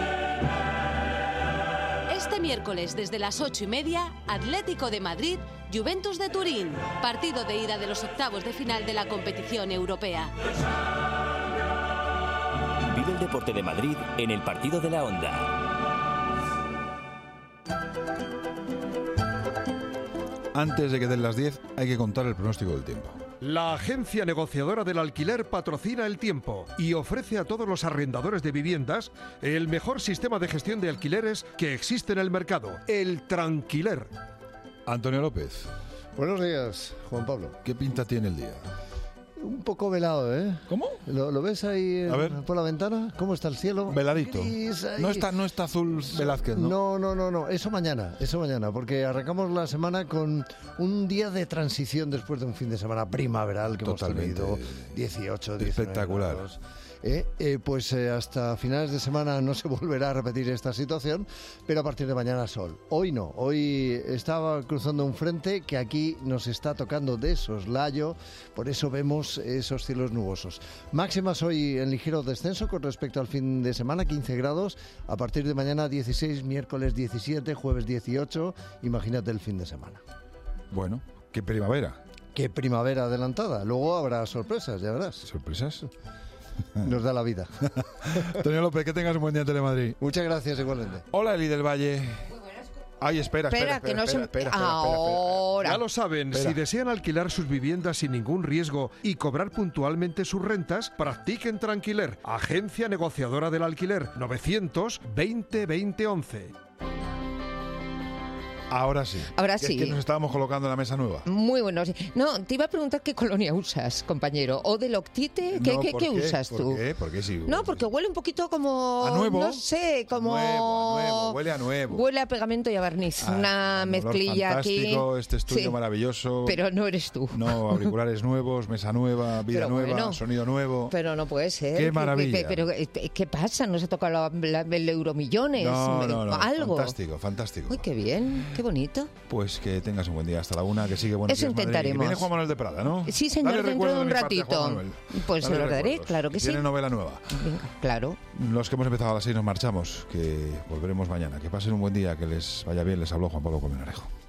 Este miércoles desde las 8:30, Atlético de Madrid Juventus de Turín, partido de ida de los octavos de final de la competición europea. Vive el deporte de Madrid en el partido de la Onda. Antes de que den las 10 hay que contar el pronóstico del tiempo. La agencia negociadora del alquiler patrocina el tiempo y ofrece a todos los arrendadores de viviendas el mejor sistema de gestión de alquileres que existe en el mercado, el Tranquiler. Antonio López. Buenos días, Juan Pablo. ¿Qué pinta tiene el día? Un poco velado, ¿eh? ¿Cómo? ¿Lo ves ahí por la ventana? ¿Cómo está el cielo? Veladito. No está azul Velázquez, ¿no? No. Eso mañana, porque arrancamos la semana con un día de transición después de un fin de semana primaveral que hemos tenido, 18, 19 espectacular. grados. Pues hasta finales de semana no se volverá a repetir esta situación, pero a partir de mañana sol. Hoy no, hoy estaba cruzando un frente que aquí nos está tocando de soslayo, por eso vemos esos cielos nubosos. Máximas hoy en ligero descenso con respecto al fin de semana, 15 grados, a partir de mañana 16, miércoles 17, jueves 18, imagínate el fin de semana. Bueno, qué primavera. Qué primavera adelantada, luego habrá sorpresas, ya verás. ¿Sorpresas? Nos da la vida. Antonio López, que tengas un buen día en Telemadrid. Muchas gracias, igualmente. Hola, Eli del Valle. Ay, espera. Ahora. Ya lo saben, Espera. si desean alquilar sus viviendas sin ningún riesgo y cobrar puntualmente sus rentas, practiquen Tranquiler, agencia negociadora del alquiler, 920 2011. Ahora sí. Ahora Que sí. Es que nos estábamos colocando en la mesa nueva. Muy bueno. Sí. No, te iba a preguntar qué colonia usas, compañero. ¿O del Octite? ¿Qué usas tú? ¿Por qué? ¿Por qué sí? No, porque huele un poquito como... ¿A nuevo? No sé, como... A nuevo, huele a nuevo. Huele a pegamento y a barniz. Una mezclilla aquí. Fantástico, este estudio Sí. maravilloso. Pero no eres tú. No, auriculares nuevos, mesa nueva, vida Pero nueva, bueno. sonido nuevo. Pero no puede ser. Qué maravilla. Pero, ¿qué pasa? ¿No se toca el Euromillones? No. ¿Algo? Fantástico. Uy, qué bien, qué bonito. Pues que tengas un buen día hasta la 1, que sigue Buenos Eso Días Madrid. intentaremos. Que viene Juan Manuel de Prada, ¿no? Sí, señor, Dale dentro de un recuerdo mi parte a ratito. Juan Manuel. Pues se Dale lo daré, recuerdos. claro que sí. Tiene novela nueva. Venga, claro. Los que hemos empezado a las 6 nos marchamos, que volveremos mañana. Que pasen un buen día, que les vaya bien. Les habló Juan Pablo Colmenarejo.